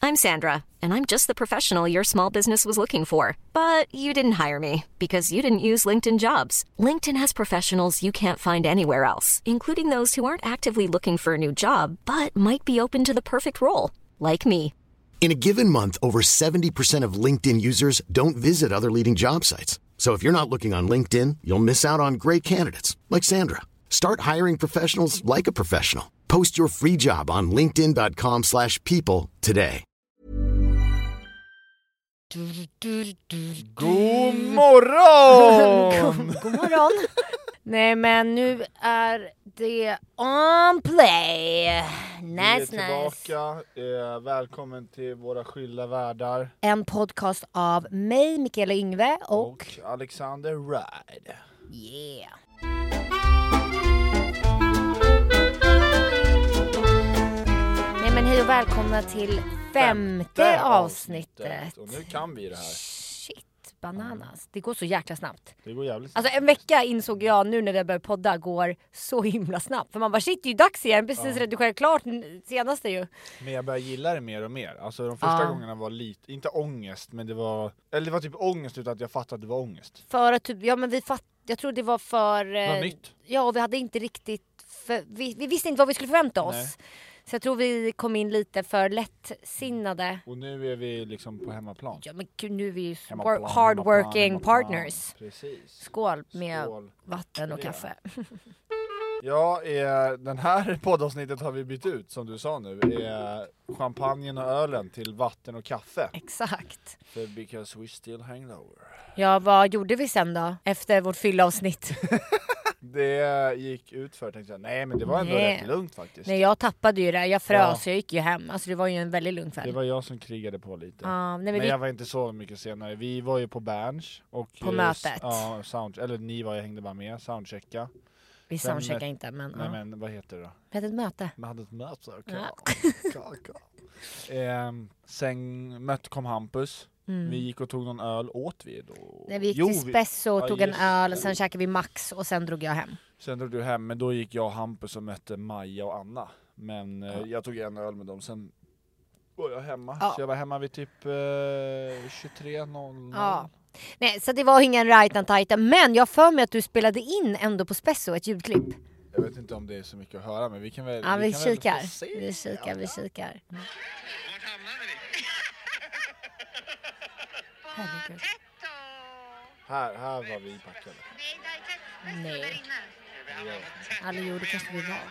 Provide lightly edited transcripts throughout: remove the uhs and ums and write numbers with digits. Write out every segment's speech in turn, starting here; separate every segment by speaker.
Speaker 1: I'm Sandra, and I'm just the professional your small business was looking for. But you didn't hire me because you didn't use LinkedIn Jobs. LinkedIn has professionals you can't find anywhere else, including those who aren't actively looking for a new job, but might be open to the perfect role, like me.
Speaker 2: In a given month, over 70% of LinkedIn users don't visit other leading job sites. So if you're not looking on LinkedIn, you'll miss out on great candidates like Sandra. Start hiring professionals like a professional. Post your free job on linkedin.com/people today.
Speaker 3: God morgon!
Speaker 4: God morgon. Nej, men nu är det on play. Nice,
Speaker 3: Vi är tillbaka. Välkommen till våra skilda världar.
Speaker 4: En podcast av mig, Mikaela Yngve och
Speaker 3: Alexander Ride.
Speaker 4: Yeah. Nej, men hej och välkomna till femte avsnittet.
Speaker 3: Och nu kan vi det här.
Speaker 4: Shit, bananas. Det går så jäkla snabbt.
Speaker 3: Det går jävligt snabbt.
Speaker 4: Alltså en vecka insåg jag nu när jag började podda går så himla snabbt. För man bara shit, det är ju dags igen. Precis redigerat klart senaste ju.
Speaker 3: Men jag börjar gilla det mer och mer. Alltså de första gångerna var lite, inte ångest, men det var typ ångest utan att jag fattade att det var ångest.
Speaker 4: För att typ, ja men jag tror det var för...
Speaker 3: Det var nytt.
Speaker 4: Ja, och vi hade inte riktigt... Vi visste inte vad vi skulle förvänta oss.
Speaker 3: Nej.
Speaker 4: Så jag tror vi kom in lite för lättsinnade.
Speaker 3: Och nu är vi liksom på hemmaplan.
Speaker 4: Ja men gud, nu är vi ju
Speaker 3: Hemmaplan,
Speaker 4: hardworking
Speaker 3: hemmaplan.
Speaker 4: partners.
Speaker 3: Precis.
Speaker 4: Skål med
Speaker 3: Skål.
Speaker 4: vatten och
Speaker 3: Det.
Speaker 4: kaffe.
Speaker 3: Ja, den här poddavsnittet har vi bytt ut, som du sa nu. Champagnen och ölen till vatten och kaffe.
Speaker 4: Exakt.
Speaker 3: För because we still hangover.
Speaker 4: Ja, vad gjorde vi sen då? Efter vårt fyllavsnitt?
Speaker 3: Det gick ut för, tänkte jag. Nej, men det var ändå rätt lugnt faktiskt.
Speaker 4: Nej, jag tappade ju det. Jag frös, jag gick ju hem. Alltså det var ju en väldigt lugn kväll.
Speaker 3: Det var jag som krigade på lite.
Speaker 4: Nej,
Speaker 3: men jag var inte så mycket senare. Vi var ju på Berns. Och
Speaker 4: på mötet.
Speaker 3: Ja, eller ni var, jag hängde bara med. Soundchecka.
Speaker 4: Vi soundcheckade inte, men...
Speaker 3: Nej, men vad heter det då?
Speaker 4: Vi hade ett möte.
Speaker 3: Vi hade ett möte.
Speaker 4: Ja.
Speaker 3: Sen kom Hampus. Vi gick och tog någon öl. Åt vi då?
Speaker 4: Nej, vi gick till Spesso och tog en öl. Sen käkade vi Max och sen drog jag hem.
Speaker 3: Sen drog du hem, men då gick jag och Hampus och mötte Maja och Anna. Men jag tog en öl med dem, sen var jag hemma.
Speaker 4: Ja.
Speaker 3: Så jag var hemma vid typ 23:00.
Speaker 4: Ja. Nej, så det var ingen right and tight. Men jag för mig att du spelade in ändå på Spesso ett ljudklipp.
Speaker 3: Jag vet inte om det är så mycket att höra, men vi kan väl...
Speaker 4: Ja, vi
Speaker 3: kan
Speaker 4: kikar.
Speaker 3: Väl få se.
Speaker 4: Vi kikar.
Speaker 5: Vart hamnade ni?
Speaker 4: Herregud.
Speaker 3: Här var vi packade.
Speaker 4: Nej. Alla gjorde kanske vi var.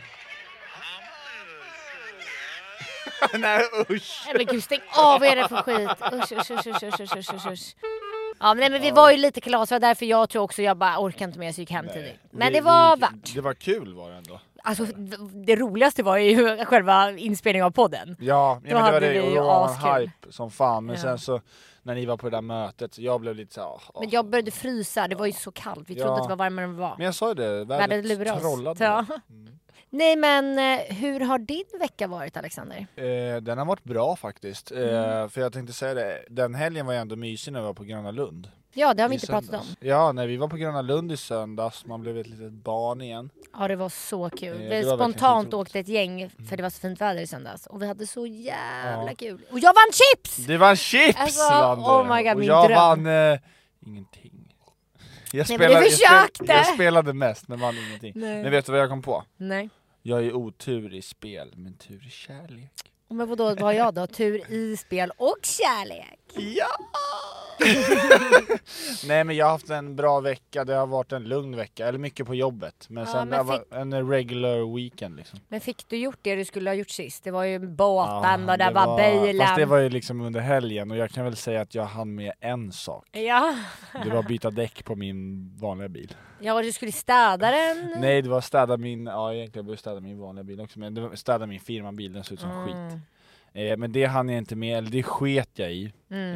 Speaker 3: Nej, usch!
Speaker 4: Nej men gud, stäng av, vad är det för skit? Usch. Ja, men vi var ju lite kalas, det var därför jag tror också jag bara orkar inte mer så gick hem tidigt. Men det var värt.
Speaker 3: Det var kul var det ändå.
Speaker 4: Alltså det roligaste var ju själva inspelningen av podden.
Speaker 3: Ja, men det var
Speaker 4: hade
Speaker 3: det,
Speaker 4: vi
Speaker 3: och
Speaker 4: ju
Speaker 3: då var
Speaker 4: askul.
Speaker 3: man hype som fan. Men
Speaker 4: Ja.
Speaker 3: sen så, när ni var på det där mötet, så jag blev lite så
Speaker 4: Men jag började frysa, det var ju så kallt. Vi trodde att det var varmare än det var.
Speaker 3: Men jag sa ju det,
Speaker 4: Vi hade
Speaker 3: värdet
Speaker 4: lurat
Speaker 3: trollade.
Speaker 4: oss. Ja. Nej men hur har din vecka varit, Alexander?
Speaker 3: Den har varit bra faktiskt. För jag tänkte säga det, den helgen var jag ändå mysig när vi var på Gröna Lund.
Speaker 4: Ja, det har vi
Speaker 3: I
Speaker 4: inte pratat
Speaker 3: söndags.
Speaker 4: om.
Speaker 3: Ja, när vi var på Gröna Lund i söndags, man blev ett litet barn igen.
Speaker 4: Ja, det var så kul.
Speaker 3: Det
Speaker 4: Vi
Speaker 3: var verkligen
Speaker 4: spontant
Speaker 3: skitroligt.
Speaker 4: åkte ett gäng för det var så fint väder i söndags. Och vi hade så jävla kul. Och jag vann chips!
Speaker 3: Det var chips,
Speaker 4: Alltså,
Speaker 3: vann det.
Speaker 4: oh my God,
Speaker 3: och
Speaker 4: min
Speaker 3: jag
Speaker 4: dröm.
Speaker 3: vann ingenting. Jag
Speaker 4: Nej, men du försökte!
Speaker 3: Jag spelade mest men vann ingenting.
Speaker 4: Nej.
Speaker 3: Men vet du vad jag kom på?
Speaker 4: Nej.
Speaker 3: Jag är otur i spel, men tur i kärlek.
Speaker 4: Men vadå, vad har jag då? Tur i spel och kärlek.
Speaker 3: Ja! Nej, men jag har haft en bra vecka. Det har varit en lugn vecka, eller mycket på jobbet. Men
Speaker 4: Ja,
Speaker 3: sen
Speaker 4: men
Speaker 3: det var en regular weekend liksom.
Speaker 4: Men fick du gjort det du skulle ha gjort sist? Det var ju båten och
Speaker 3: det
Speaker 4: där var bilen.
Speaker 3: Fast det var ju liksom under helgen, och jag kan väl säga att jag hann med en sak.
Speaker 4: Ja.
Speaker 3: Det var att byta däck på min vanliga bil.
Speaker 4: Ja, och du skulle städa den.
Speaker 3: Nej, det var städa min, egentligen borde städa min vanliga bil också, men det var städa min firmabil, den ser ut som skit. Men det hann jag inte med, eller det sket jag i.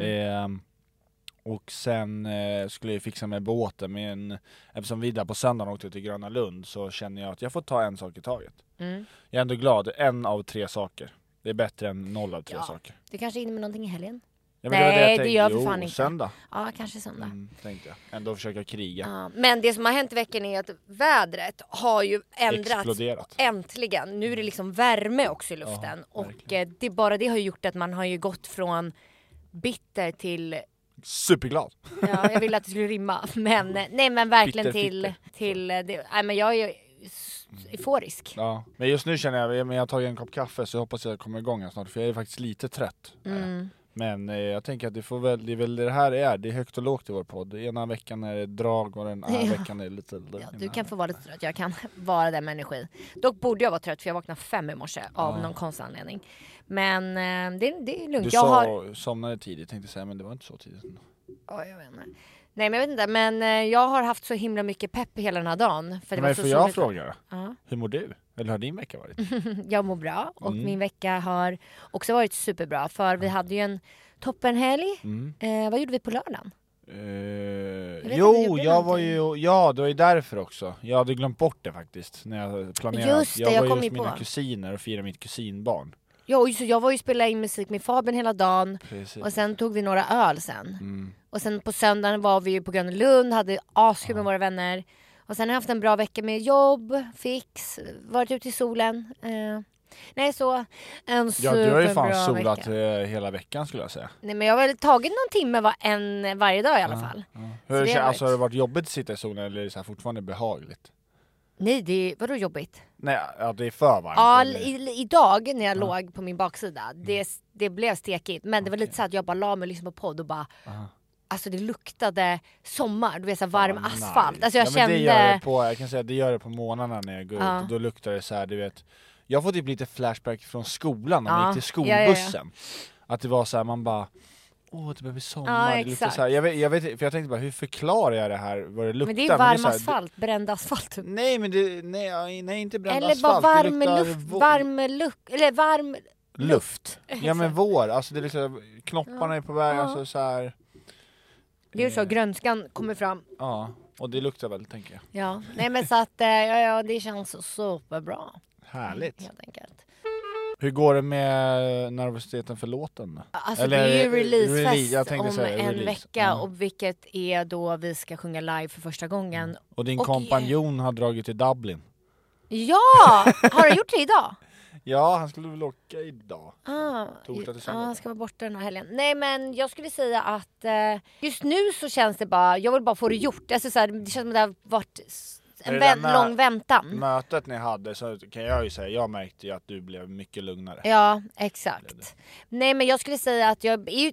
Speaker 3: Och sen skulle jag fixa med båten, men eftersom vi där på söndagen åkte till Gröna Lund, så känner jag att jag får ta en sak i taget. Jag är ändå glad, 1 av 3 saker. Det är bättre än 0 av 3 saker.
Speaker 4: Du kanske är inne med någonting i helgen?
Speaker 3: Ja, men
Speaker 4: Nej,
Speaker 3: var
Speaker 4: det gör för fan inte.
Speaker 3: Söndag.
Speaker 4: Ja, kanske söndag.
Speaker 3: Tänkte jag. Ändå försöka kriga.
Speaker 4: Ja, men det som har hänt i veckan är att vädret har ju ändrats.
Speaker 3: Exploderat.
Speaker 4: Äntligen. Nu är det liksom värme också i luften. Och det har ju gjort att man har ju gått från bitter till...
Speaker 3: Superglad.
Speaker 4: Ja, jag ville att det skulle rimma. Men nej, men verkligen till det. Nej, men jag är ju euforisk.
Speaker 3: Ja, men just nu känner jag har tagit en kopp kaffe, så jag hoppas jag kommer igång snart, för jag är faktiskt lite trött. Men jag tänker att det är väl det här är. Det är högt och lågt i vår podd. Ena veckan är det drag och den andra veckan är det lite...
Speaker 4: Ja, du kan få vara lite trött. Jag kan vara där med energi. Dock borde jag vara trött, för jag vaknade 5 i morse av någon konstig anledning. Men det är lugnt.
Speaker 3: Du somnade tidigt, tänkte säga, men det var inte så tidigt.
Speaker 4: Ja, jag vet inte. Nej, men jag vet inte. Men jag har haft så himla mycket pepp hela den här dagen. För det
Speaker 3: men
Speaker 4: var
Speaker 3: får jag fråga?
Speaker 4: Ja.
Speaker 3: Hur mår du? Eller har din vecka varit?
Speaker 4: Jag mår bra. Och min vecka har också varit superbra. För vi hade ju en toppenhelg. Vad gjorde vi på lördagen?
Speaker 3: Det var ju därför också. Jag hade glömt bort det faktiskt när jag planerade.
Speaker 4: Just det, jag kom
Speaker 3: var
Speaker 4: ju
Speaker 3: hos mina
Speaker 4: på
Speaker 3: kusiner och firade mitt kusinbarn.
Speaker 4: Ja, så jag var ju spela in musik med Fabian hela dagen.
Speaker 3: Precis.
Speaker 4: Och sen tog vi några öl sen. Och sen på söndagen var vi ju på Gröna Lund, hade askul med våra vänner. Och sen har jag haft en bra vecka med jobb, fix, varit ute i solen. Nej, så en superbra vecka.
Speaker 3: Ja, du har ju fan solat hela veckan, skulle jag säga.
Speaker 4: Nej, men jag har väl tagit någon timme varje dag i alla fall.
Speaker 3: Har det varit jobbigt att sitta i solen, eller är det så här fortfarande behagligt?
Speaker 4: Nej, vadå jobbigt?
Speaker 3: Nej, ja, det är för varmt.
Speaker 4: Ja, idag när jag låg på min baksida, det blev stekigt. Men det var lite så att jag bara la mig liksom på podd och bara... Alltså det luktade sommar, du vet, så varm asfalt. Alltså jag kände...
Speaker 3: Jag kan säga att det gör det på morgnarna när jag går ut. Och då luktar det så här, du vet... Jag får typ lite flashback från skolan när man gick till skolbussen. Att det var så här, man bara... det börjar bli sommar. Det luktar så här. Jag vet, för jag tänkte bara, hur förklarar jag det här? Vad det luktar?
Speaker 4: Men det är varm asfalt, bränd asfalt.
Speaker 3: Nej, men nej, inte bränd
Speaker 4: eller
Speaker 3: asfalt.
Speaker 4: Eller varm luft.
Speaker 3: Ja, men vår. Alltså det är liksom, knopparna är på väg, alltså så här.
Speaker 4: Det är ju så, grönskan kommer fram.
Speaker 3: Ja, och det luktar väl, tänker jag.
Speaker 4: Ja, nej men så att det känns superbra.
Speaker 3: Härligt.
Speaker 4: Helt enkelt.
Speaker 3: Hur går det med nervositeten för låten?
Speaker 4: Alltså eller, det är ju releasefest om en vecka, och vilket är då vi ska sjunga live för första gången.
Speaker 3: Och din kompanjon har dragit till Dublin.
Speaker 4: Ja! Har du gjort det idag?
Speaker 3: Ja, han skulle väl åka idag.
Speaker 4: Torsdag till söndag. Han ska vara borta den här helgen. Nej, men jag skulle säga att just nu så känns det bara, jag vill bara få det gjort. Alltså, så här, det känns som att det har varit en lång väntan.
Speaker 3: Mötet ni hade, så kan jag ju säga, jag märkte ju att du blev mycket lugnare.
Speaker 4: Ja, exakt. Nej, men jag skulle säga att jag är ju...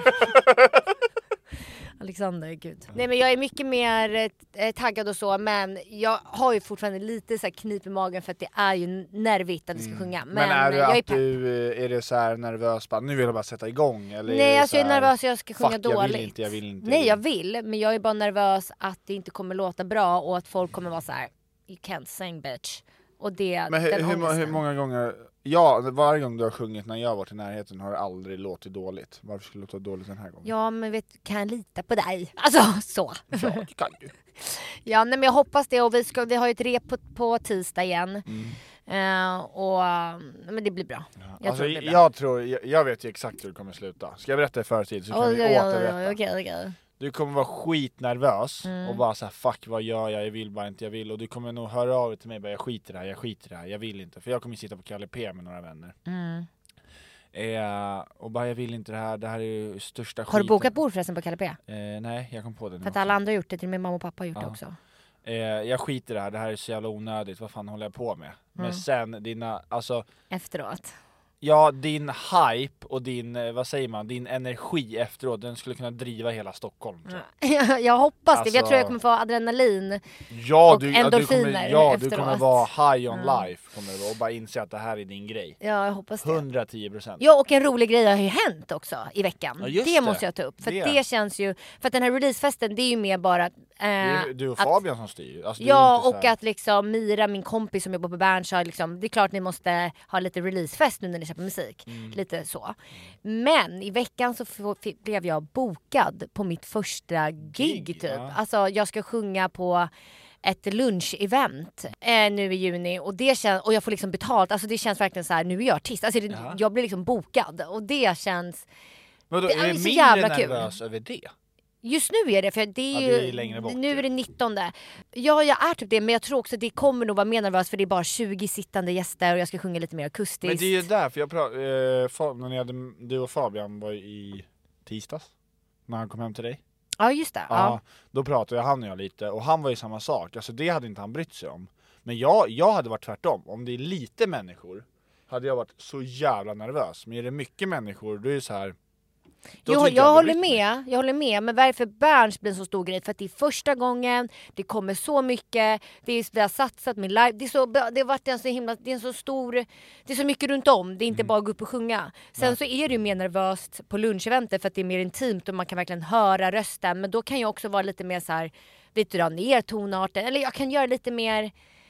Speaker 4: Alexander, gud. Nej, men jag är mycket mer taggad och så, men jag har ju fortfarande lite så här knip i magen för att det är ju nervigt att vi ska sjunga.
Speaker 3: Men är det att är det så här nervös bara, nu vill jag bara sätta igång? Eller
Speaker 4: nej,
Speaker 3: alltså
Speaker 4: jag är nervös, jag ska sjunga dåligt.
Speaker 3: Jag vill inte.
Speaker 4: Nej, jag vill, men jag är bara nervös att det inte kommer låta bra och att folk kommer vara så här: you can't sing, bitch. Och det,
Speaker 3: men hur många gånger, varje gång du har sjungit när jag har varit i närheten har det aldrig låtit dåligt. Varför skulle det låta dåligt den här gången?
Speaker 4: Ja, men kan jag lita på dig? Alltså, så.
Speaker 3: Ja, det kan du.
Speaker 4: Ja, nej, men jag hoppas det, och vi har ju ett rep på tisdag igen. Men det blir bra.
Speaker 3: Jag vet ju exakt hur det kommer sluta. Ska jag berätta i förtid så kan vi återberätta.
Speaker 4: Okay.
Speaker 3: Du kommer vara skitnervös och bara så här, fuck, vad gör jag? Jag vill bara inte, jag vill. Och du kommer nog höra av dig till mig, bara, jag skiter det här, jag vill inte. För jag kommer sitta på Kalle P med några vänner. Och bara, jag vill inte det här är ju största skiten.
Speaker 4: Har du bokat bord förresten på Kalle P?
Speaker 3: Nej, jag kom på det.
Speaker 4: För att alla andra har gjort det, till min mamma och pappa har gjort det också.
Speaker 3: Jag skiter det här är så jävla onödigt, vad fan håller jag på med? Men sen
Speaker 4: efteråt.
Speaker 3: Ja, din hype och din, vad säger man, din energi efteråt, den skulle kunna driva hela Stockholm.
Speaker 4: Jag hoppas det. Jag tror jag kommer få adrenalin och endorfiner
Speaker 3: du kommer vara high on life, kommer och bara inse att det här är din grej.
Speaker 4: Ja, jag hoppas det.
Speaker 3: 110%.
Speaker 4: Ja, och en rolig grej har ju hänt också i veckan.
Speaker 3: Ja,
Speaker 4: det måste jag ta upp. För det känns ju, för att den här releasefesten, det är ju mer bara
Speaker 3: du och Fabian som styr. Alltså,
Speaker 4: ja, och att liksom Mira, min kompis som jobbar på Berns, sa liksom, det är klart ni måste ha lite releasefest nu när ni köper musik. Lite så. Men i veckan så blev jag bokad på mitt första gig typ.
Speaker 3: Ja.
Speaker 4: Alltså jag ska sjunga på ett lunch-event nu i juni, och och jag får liksom betalt. Alltså det känns verkligen så här, nu är jag artist. Alltså jag blir liksom bokad, och det känns
Speaker 3: Men då,
Speaker 4: det
Speaker 3: är
Speaker 4: är
Speaker 3: det
Speaker 4: så
Speaker 3: mindre
Speaker 4: jävla
Speaker 3: nervös
Speaker 4: kul.
Speaker 3: över det?
Speaker 4: Just nu är det, för det är ju,
Speaker 3: det är längre bort,
Speaker 4: nu är det 19. Ja, jag är typ det, men jag tror också att det kommer nog vara mer nervös för det är bara 20 sittande gäster och jag ska sjunga lite mer akustiskt.
Speaker 3: Men det är ju därför när du och Fabian var i tisdags, när han kom hem till dig.
Speaker 4: Ja, just det. Ja.
Speaker 3: Då pratade han och jag lite, och han var ju samma sak. Alltså det hade inte han brytt sig om. Men jag hade varit tvärtom. Om det är lite människor hade jag varit så jävla nervös. Men är det mycket människor, då är det så här.
Speaker 4: Jo, jag håller med, men varför Berns blir en så stor grej? För att det är första gången, det kommer så mycket, vi har satsat med live, det har varit en så himla, det är en så stor, det är så mycket runt om, det är inte bara att gå upp och sjunga. Sen så är det ju mer nervöst på luncheventet för att det är mer intimt och man kan verkligen höra rösten, men då kan jag också vara lite mer så här, lite dra ner tonarten, eller jag kan göra lite mer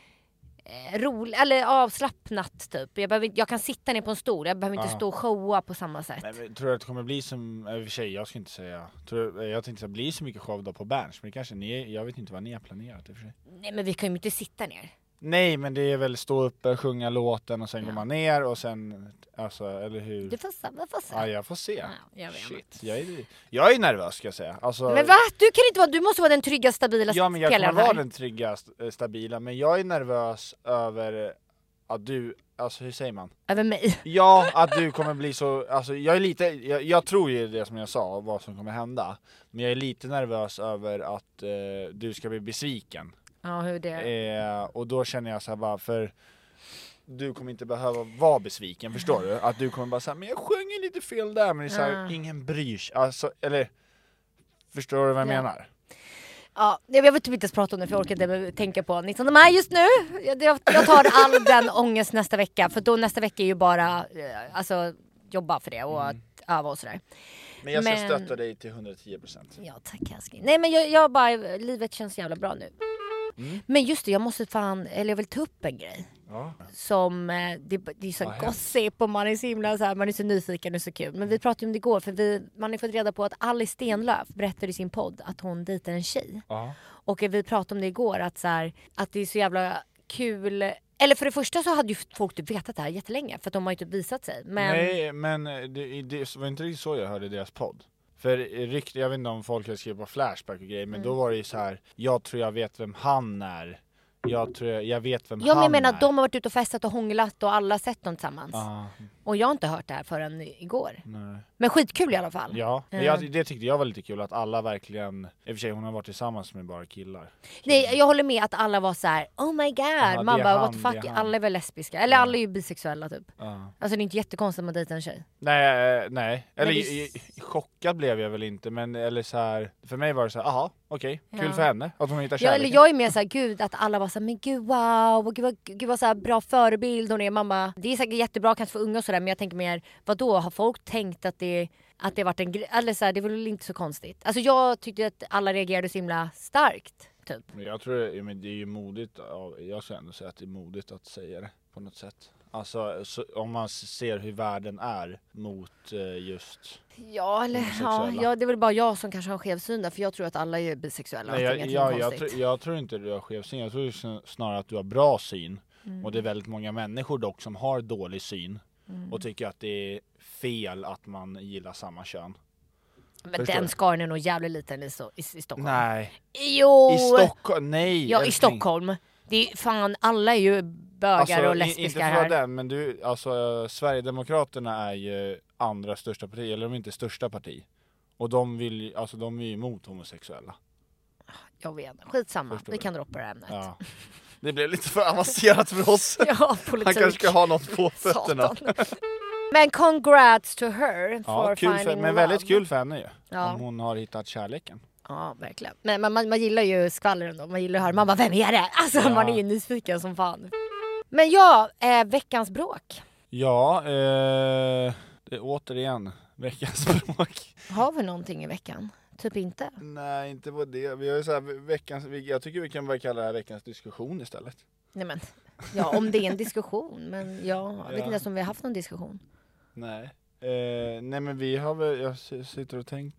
Speaker 4: roligt eller avslappnat typ. Jag kan sitta ner på en stol. Jag behöver inte stå och showa på samma sätt.
Speaker 3: Men tror du att det kommer bli som, i och för sig, jag ska inte säga. Jag tänkte att det blir så mycket show då på Berns, men kanske jag vet inte vad ni har planerat i och för sig.
Speaker 4: Nej, men vi kan ju inte sitta ner.
Speaker 3: Nej, men det är väl stå uppe, sjunga låten och sen går man ner och sen, alltså, eller hur?
Speaker 4: Du får se.
Speaker 3: Ja, jag får se.
Speaker 4: Ja, jag vet.
Speaker 3: Shit, jag är nervös, ska jag säga. Alltså,
Speaker 4: men va? Du måste vara den trygga, stabila
Speaker 3: spelaren. Ja, men jag
Speaker 4: spelaren
Speaker 3: kommer
Speaker 4: här.
Speaker 3: vara den trygga, stabila, men jag är nervös över att du, alltså hur säger man?
Speaker 4: Över mig?
Speaker 3: Ja, att du kommer bli så, alltså jag är lite, jag tror ju det som jag sa, vad som kommer hända. Men jag är lite nervös över att du ska bli besviken.
Speaker 4: Ja, hur det?
Speaker 3: Och då känner jag så här bara, för du kommer inte behöva vara besviken, förstår du? Att du kommer bara säga, men jag sjunger lite fel där, men det är så här, ingen bryr sig. Alltså, eller, förstår du vad jag menar?
Speaker 4: Ja, jag vill typ inte prata om det för jag orkar inte tänka på 19 maj just nu. Jag tar all den ångest nästa vecka, för då nästa vecka är ju bara alltså, jobba för det och öva och sådär.
Speaker 3: Men jag ska stötta dig till 110%.
Speaker 4: Ja, tack älskling. Nej, men jag bara, livet känns jävla bra nu. Men just det, jag vill ta upp en grej.
Speaker 3: Ja.
Speaker 4: Som, det är så gossip och man är så himla så här, man är så nyfiken och så kul. Men vi pratade om det igår, för man har fått reda på att Alice Stenlöf berättade i sin podd att hon dejtar en tjej.
Speaker 3: Ja.
Speaker 4: Och vi pratade om det igår, att, så här, att det är så jävla kul. Eller för det första så hade ju folk typ vetat det här jättelänge, för att de har ju typ visat sig. Men...
Speaker 3: Nej, men det var inte riktigt så jag hörde deras podd. För jag vet inte om folk har skrivit på Flashback och grejer, men då var det ju så här, jag tror jag vet vem han är. Jag vet vem han är.
Speaker 4: Ja, men jag menar att de har varit ute och festat och hånglat och alla sett dem tillsammans. Och jag har inte hört det här förrän igår.
Speaker 3: Nej.
Speaker 4: Men skitkul i alla fall.
Speaker 3: Ja, det tyckte jag var lite kul att alla verkligen, i och för sig hon har varit tillsammans med bara killar.
Speaker 4: Nej, jag håller med att alla var så här: oh my god, man bara what the fuck, alla är väl lesbiska. Eller alla är ju bisexuella typ. Alltså det är inte jättekonstigt att dejta en tjej.
Speaker 3: Nej. Eller chockad blev jag väl inte, men eller så här, för mig var det så här, aha, okej, kul för henne att hon hittar kärleken.
Speaker 4: Eller jag är mer så här, gud, att alla var så här, men gud wow, och gud vad så här bra förebild hon är, mamma. Det är säkert jättebra kanske för unga och sådär, men jag tänker mer, vadå, har folk tänkt att det varit en grej, eller så här, det är väl inte så konstigt. Alltså jag tyckte att alla reagerade så himla starkt typ.
Speaker 3: Jag tror men det är ju modigt, jag skulle ändå säga att det är modigt att säga det på något sätt. Alltså om man ser hur världen är mot just
Speaker 4: ja, det är väl bara jag som kanske har en skev syn där, för jag tror att alla är bisexuella.
Speaker 3: Nej, jag tror inte du har skev syn, jag tror snarare att du har bra syn. Och det är väldigt många människor dock som har dålig syn och tycker att det är fel att man gillar samma kön.
Speaker 4: Men förstår den skaran är nog jävligt liten i Stockholm.
Speaker 3: Nej.
Speaker 4: Jo.
Speaker 3: I Stockholm, nej.
Speaker 4: Ja, i Stockholm. Det är fan, alla är ju bögar alltså, och lesbiska här.
Speaker 3: Inte för den, men Sverigedemokraterna är ju andra största parti, eller de är inte största parti. Och de är ju emot homosexuella.
Speaker 4: Jag vet, skitsamma. Vi kan droppa det här ämnet. Ja.
Speaker 3: Det blev lite för avancerat för oss.
Speaker 4: Ja, politik.
Speaker 3: Han kanske ska ha något på fötterna.
Speaker 4: Men congrats to her for finding love.
Speaker 3: Men väldigt kul för henne ju. Ja. Om hon har hittat kärleken.
Speaker 4: Ja, verkligen. Men man gillar ju skvaller ändå. Man gillar att höra, man bara, vem är det? Alltså man är ju nyfiken som fan. Men veckans bråk.
Speaker 3: Ja, det är återigen veckans bråk.
Speaker 4: Har vi någonting i veckan? Typ inte.
Speaker 3: Nej, inte på det. Vi har ju så här jag tycker vi kan bara kalla det här veckans diskussion istället.
Speaker 4: Nej men, ja om det är en diskussion. Men jag vet inte ens om vi har haft någon diskussion.
Speaker 3: Nej. Nej men vi har väl, jag sitter och tänker.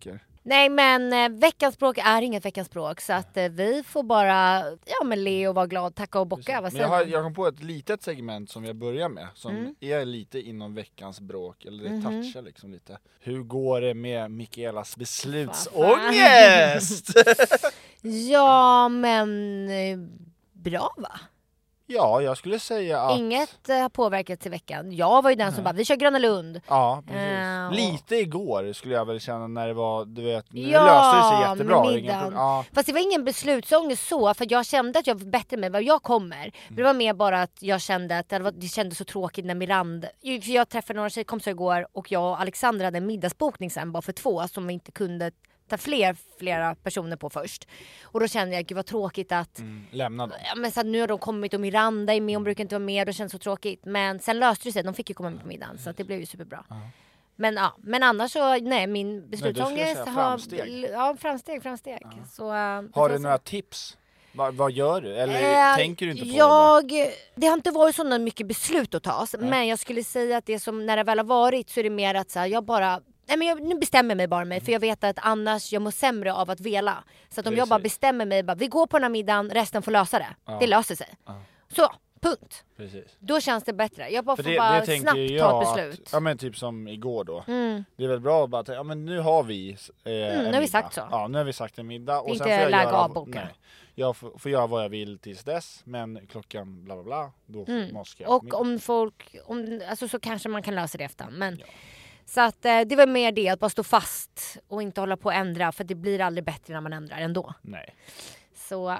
Speaker 4: Nej, men veckans språk är inget veckans språk. Så att vi får bara le och vara glad, tacka och bocka.
Speaker 3: Men jag kom på ett litet segment som jag börjar med. Som är lite inom veckans bråk. Eller det touchar liksom lite. Hur går det med Mikaelas beslutsångest?
Speaker 4: Ja, men bra va?
Speaker 3: Ja, jag skulle säga att...
Speaker 4: Inget har påverkat till veckan. Jag var ju den som bara, vi kör Gröna Lund.
Speaker 3: Ja, precis. Lite igår skulle jag väl känna när det var, du vet, nu löste det sig jättebra. Fast
Speaker 4: det var ingen beslutsångest så, för jag kände att jag var bättre med vad jag kommer. Det var mer bara att jag kände att det kändes så tråkigt när Miranda... För jag träffade några tjejkompisar igår och jag och Alexandra hade en middagsbokning sen bara för 2 som vi inte kunde ta flera personer på först. Och då kände jag, gud vad tråkigt att
Speaker 3: lämna dem.
Speaker 4: Ja, men så nu har de kommit och Miranda är med, hon brukar inte vara med, och det känns så tråkigt. Men sen löste det sig, de fick ju komma med på middagen, så att det blev ju superbra. Men annars så, nej, min beslutsångest har... Framsteg. Så,
Speaker 3: har du några tips? Vad gör du? Eller tänker du inte på det?
Speaker 4: Det har inte varit så mycket beslut att tas. Men jag skulle säga att det som, när det väl har varit, så är det mer att så här, jag bara... Nej, men nu bestämmer mig bara för jag vet att annars jag mår sämre av att vela. Så att om jag bara bestämmer mig, vi går på den här middagen, resten får lösa det. Det löser sig. Så, punkt.
Speaker 3: Precis.
Speaker 4: Då känns det bättre. Jag bara får bara snabbt ta ett beslut.
Speaker 3: Ja, men typ som igår då. Det är väl bra att bara tänka, men nu har vi
Speaker 4: nu har vi sagt så.
Speaker 3: Ja, nu har vi sagt en middag. Och
Speaker 4: inte
Speaker 3: sen får jag
Speaker 4: lägga avboka.
Speaker 3: Nej. Jag får göra vad jag vill tills dess, men klockan bla bla bla, då måste jag.
Speaker 4: Och om folk, alltså så kanske man kan lösa det efter. Men... Ja. Så att det var mer det, att bara stå fast och inte hålla på att ändra, för det blir aldrig bättre när man ändrar ändå.
Speaker 3: Nej.
Speaker 4: Så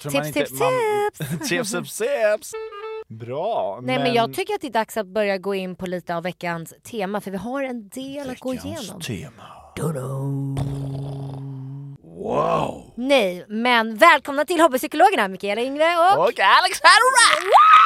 Speaker 3: tips. Bra.
Speaker 4: Nej, men jag tycker att det är dags att börja gå in på lite av veckans tema, för vi har en del att gå igenom.
Speaker 3: Tema.
Speaker 4: Wow. Nej, men välkomna till Hobbypsykologerna, Mikaela Yngve och
Speaker 3: Alex Harrod.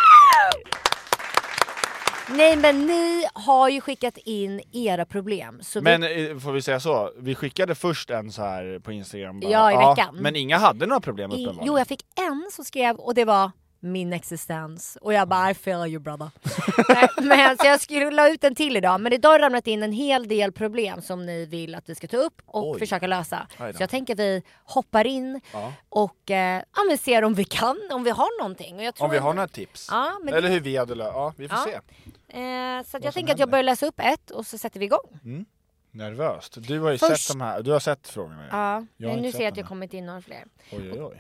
Speaker 4: Nej, men ni har ju skickat in era problem. Så
Speaker 3: men får vi säga så, vi skickade först en så här på Instagram. Bara,
Speaker 4: ja, i veckan.
Speaker 3: Men inga hade några problem uppenbarligen.
Speaker 4: Jo, jag fick en som skrev, och det var min existens. Och jag bara, I feel you brother. Men så jag skulle la ut en till idag. Men idag har ramlat in en hel del problem som ni vill att vi ska ta upp och försöka lösa. Så jag tänker att vi hoppar in och men ser om vi kan, om vi har någonting. Och jag tror
Speaker 3: om vi har några tips.
Speaker 4: Ja, men
Speaker 3: eller hur vi hade vi får se.
Speaker 4: Så att jag tänker att jag börjar läsa upp ett och så sätter vi igång.
Speaker 3: Nervöst. Du har ju sett de här. Du har sett frågorna.
Speaker 4: Ja, nu ser jag att jag kommit in några fler.
Speaker 3: Oj.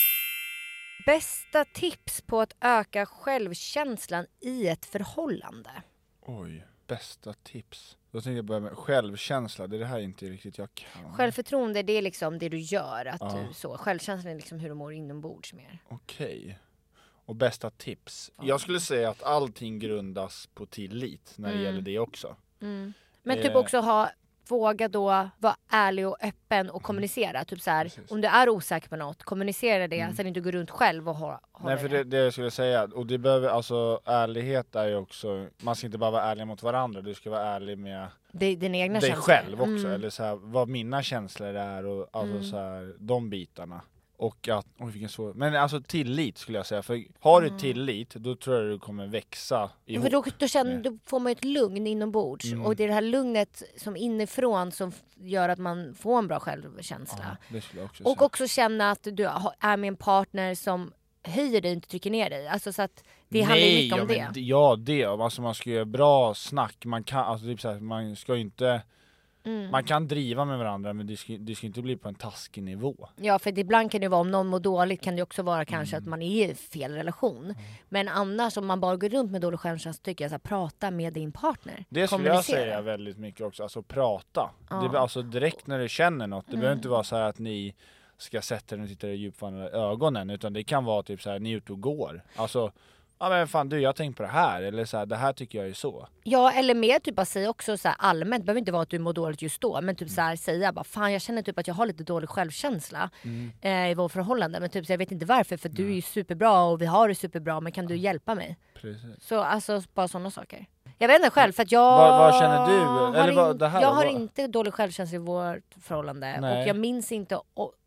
Speaker 4: Bästa tips på att öka självkänslan i ett förhållande?
Speaker 3: Oj, bästa tips. Då tänkte jag börja med självkänsla. Det är det här inte riktigt jag kan.
Speaker 4: Självförtroende, det är liksom det du gör. Att du, så. Självkänslan är liksom hur du mår inombords mer.
Speaker 3: Okej. Och bästa tips. Jag skulle säga att allting grundas på tillit när det gäller det också.
Speaker 4: Men typ också våga då vara ärlig och öppen och kommunicera. Typ så här, om du är osäker på något, kommunicera det så att du inte går runt själv och har
Speaker 3: nej, för det jag skulle säga, och det behöver, alltså ärlighet är ju också, man ska inte bara vara ärlig mot varandra, du ska vara ärlig med
Speaker 4: din egna
Speaker 3: dig
Speaker 4: känslor.
Speaker 3: Själv också, eller så här, vad mina känslor är och alltså så här, de bitarna. Och att, vilken svår, men alltså tillit skulle jag säga, för har du tillit då tror jag du kommer växa ihop.
Speaker 4: För då får man ett lugn inombords och det är det här lugnet som inifrån som gör att man får en bra självkänsla.
Speaker 3: Det skulle jag också
Speaker 4: och
Speaker 3: säga.
Speaker 4: också känna att du är med en partner som höjer dig, inte trycker ner dig. Alltså så att det handlar mycket om det.
Speaker 3: Ja, det. Alltså man ska göra bra snack. Man kan, alltså typ så här, man ska inte... Man kan driva med varandra, men det ska inte bli på en taskig nivå.
Speaker 4: Ja, för ibland kan det vara, om någon mår dåligt kan det också vara kanske att man är i fel relation. Men annars om man bara går runt med dålig självkänsla, tycker jag så här, prata med din partner.
Speaker 3: Det skulle jag säga väldigt mycket också, alltså prata. Det, alltså direkt när du känner något, det behöver inte vara så här att ni ska sätta er och titta i djupt i ögonen, utan det kan vara typ så här, ni är ute och går. Alltså, ja men fan du, jag har tänkt på det här, eller så här, det här tycker jag är så.
Speaker 4: Ja, eller mer typ att säga också så här, allmänt, det behöver inte vara att du mår dåligt just då, men typ så här, säga bara, fan jag känner typ att jag har lite dålig självkänsla i vår förhållande, men typ så jag vet inte varför, för du är ju superbra och vi har det superbra, men kan du hjälpa mig?
Speaker 3: Precis.
Speaker 4: Så alltså bara sådana saker. Jag vet inte själv, för att jag
Speaker 3: vad känner du? Eller det här,
Speaker 4: jag har inte dålig självkänsla i vårt förhållande. Nej. Och jag minns inte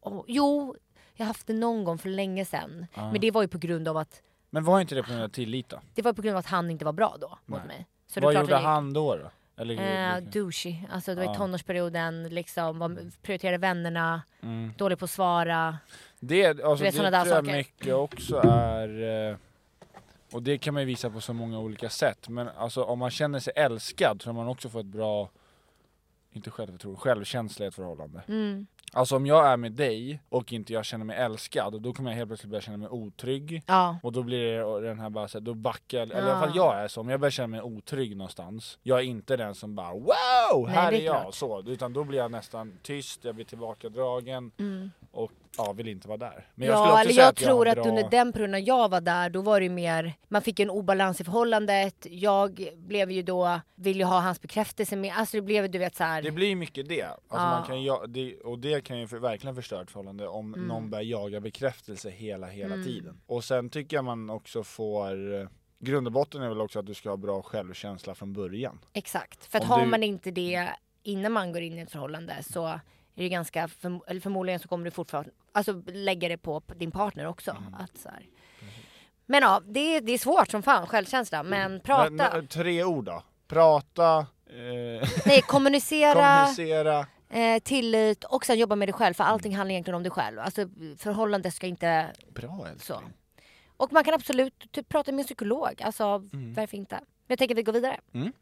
Speaker 4: jo, jag har haft det någon gång för länge sedan. Men det var ju på grund av att...
Speaker 3: Men var inte det på grund av tillit då?
Speaker 4: Det var på grund av att han inte var bra då mot mig. Så
Speaker 3: vad gjorde han då? Eller
Speaker 4: douchey. Alltså det var i tonårsperioden liksom, prioriterade vännerna, dålig på att svara.
Speaker 3: Det tror jag
Speaker 4: saker.
Speaker 3: Mycket också är, och det kan man ju visa på så många olika sätt. Men alltså om man känner sig älskad tror man också får ett bra, inte självkänsla i ett förhållande. Alltså om jag är med dig och inte jag känner mig älskad, då kommer jag helt plötsligt börja känna mig otrygg. Och då blir det den här bara så här, då backar, eller i alla fall jag är så, om jag börjar känna mig otrygg någonstans. Jag är inte den som bara wow, här är jag så, utan då blir jag nästan tyst, jag blir tillbakadragen och vill inte vara där. Men jag tror att
Speaker 4: under den perioden när jag var där, då var det mer, man fick en obalans i förhållandet. Jag blev ju då, vill ju ha hans bekräftelse med, alltså det blev, du vet så här.
Speaker 3: Det blir mycket det. Alltså man kan det kan ju verkligen förstöra ett förhållande om någon börjar jaga bekräftelse hela tiden. Och sen tycker jag man också får, grund och botten är väl också att du ska ha bra självkänsla från början.
Speaker 4: Exakt, för att har man inte det innan man går in i ett förhållande, så är det ganska, förmodligen så kommer du fortfarande lägga det på din partner också. Att så här. Men ja, det är svårt som fan, självkänsla, men prata.
Speaker 3: Men 3 ord då. Prata.
Speaker 4: Nej, kommunicera. Tillit och sen jobba med dig själv, för allting handlar egentligen om dig själv. Alltså förhållande ska inte...
Speaker 3: Bra älskling.
Speaker 4: Så. Och man kan absolut typ prata med en psykolog. Alltså varför inte? Men jag tänker att vi går vidare.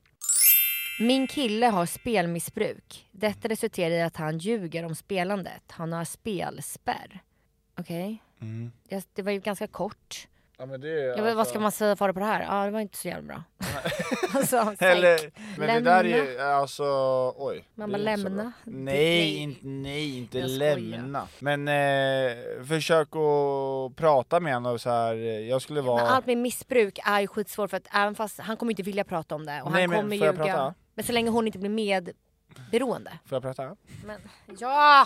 Speaker 4: Min kille har spelmissbruk. Detta resulterar i att han ljuger om spelandet. Han har spelspärr. Okej. Det var ju ganska kort.
Speaker 3: Ja, men
Speaker 4: vad ska man säga för på det här? Ja, det var inte så jävla bra. Alltså,
Speaker 3: men det där är ju, alltså, oj.
Speaker 4: Man bara lämna.
Speaker 3: Nej, inte lämna. Men försök att prata med honom så här. Jag skulle vara...
Speaker 4: Men allt med missbruk är ju skitsvårt, för att även fast han kommer inte vilja prata om det. Och han kommer ljuga. Men så länge hon inte blir medberoende.
Speaker 3: Får jag prata?
Speaker 4: Men, ja!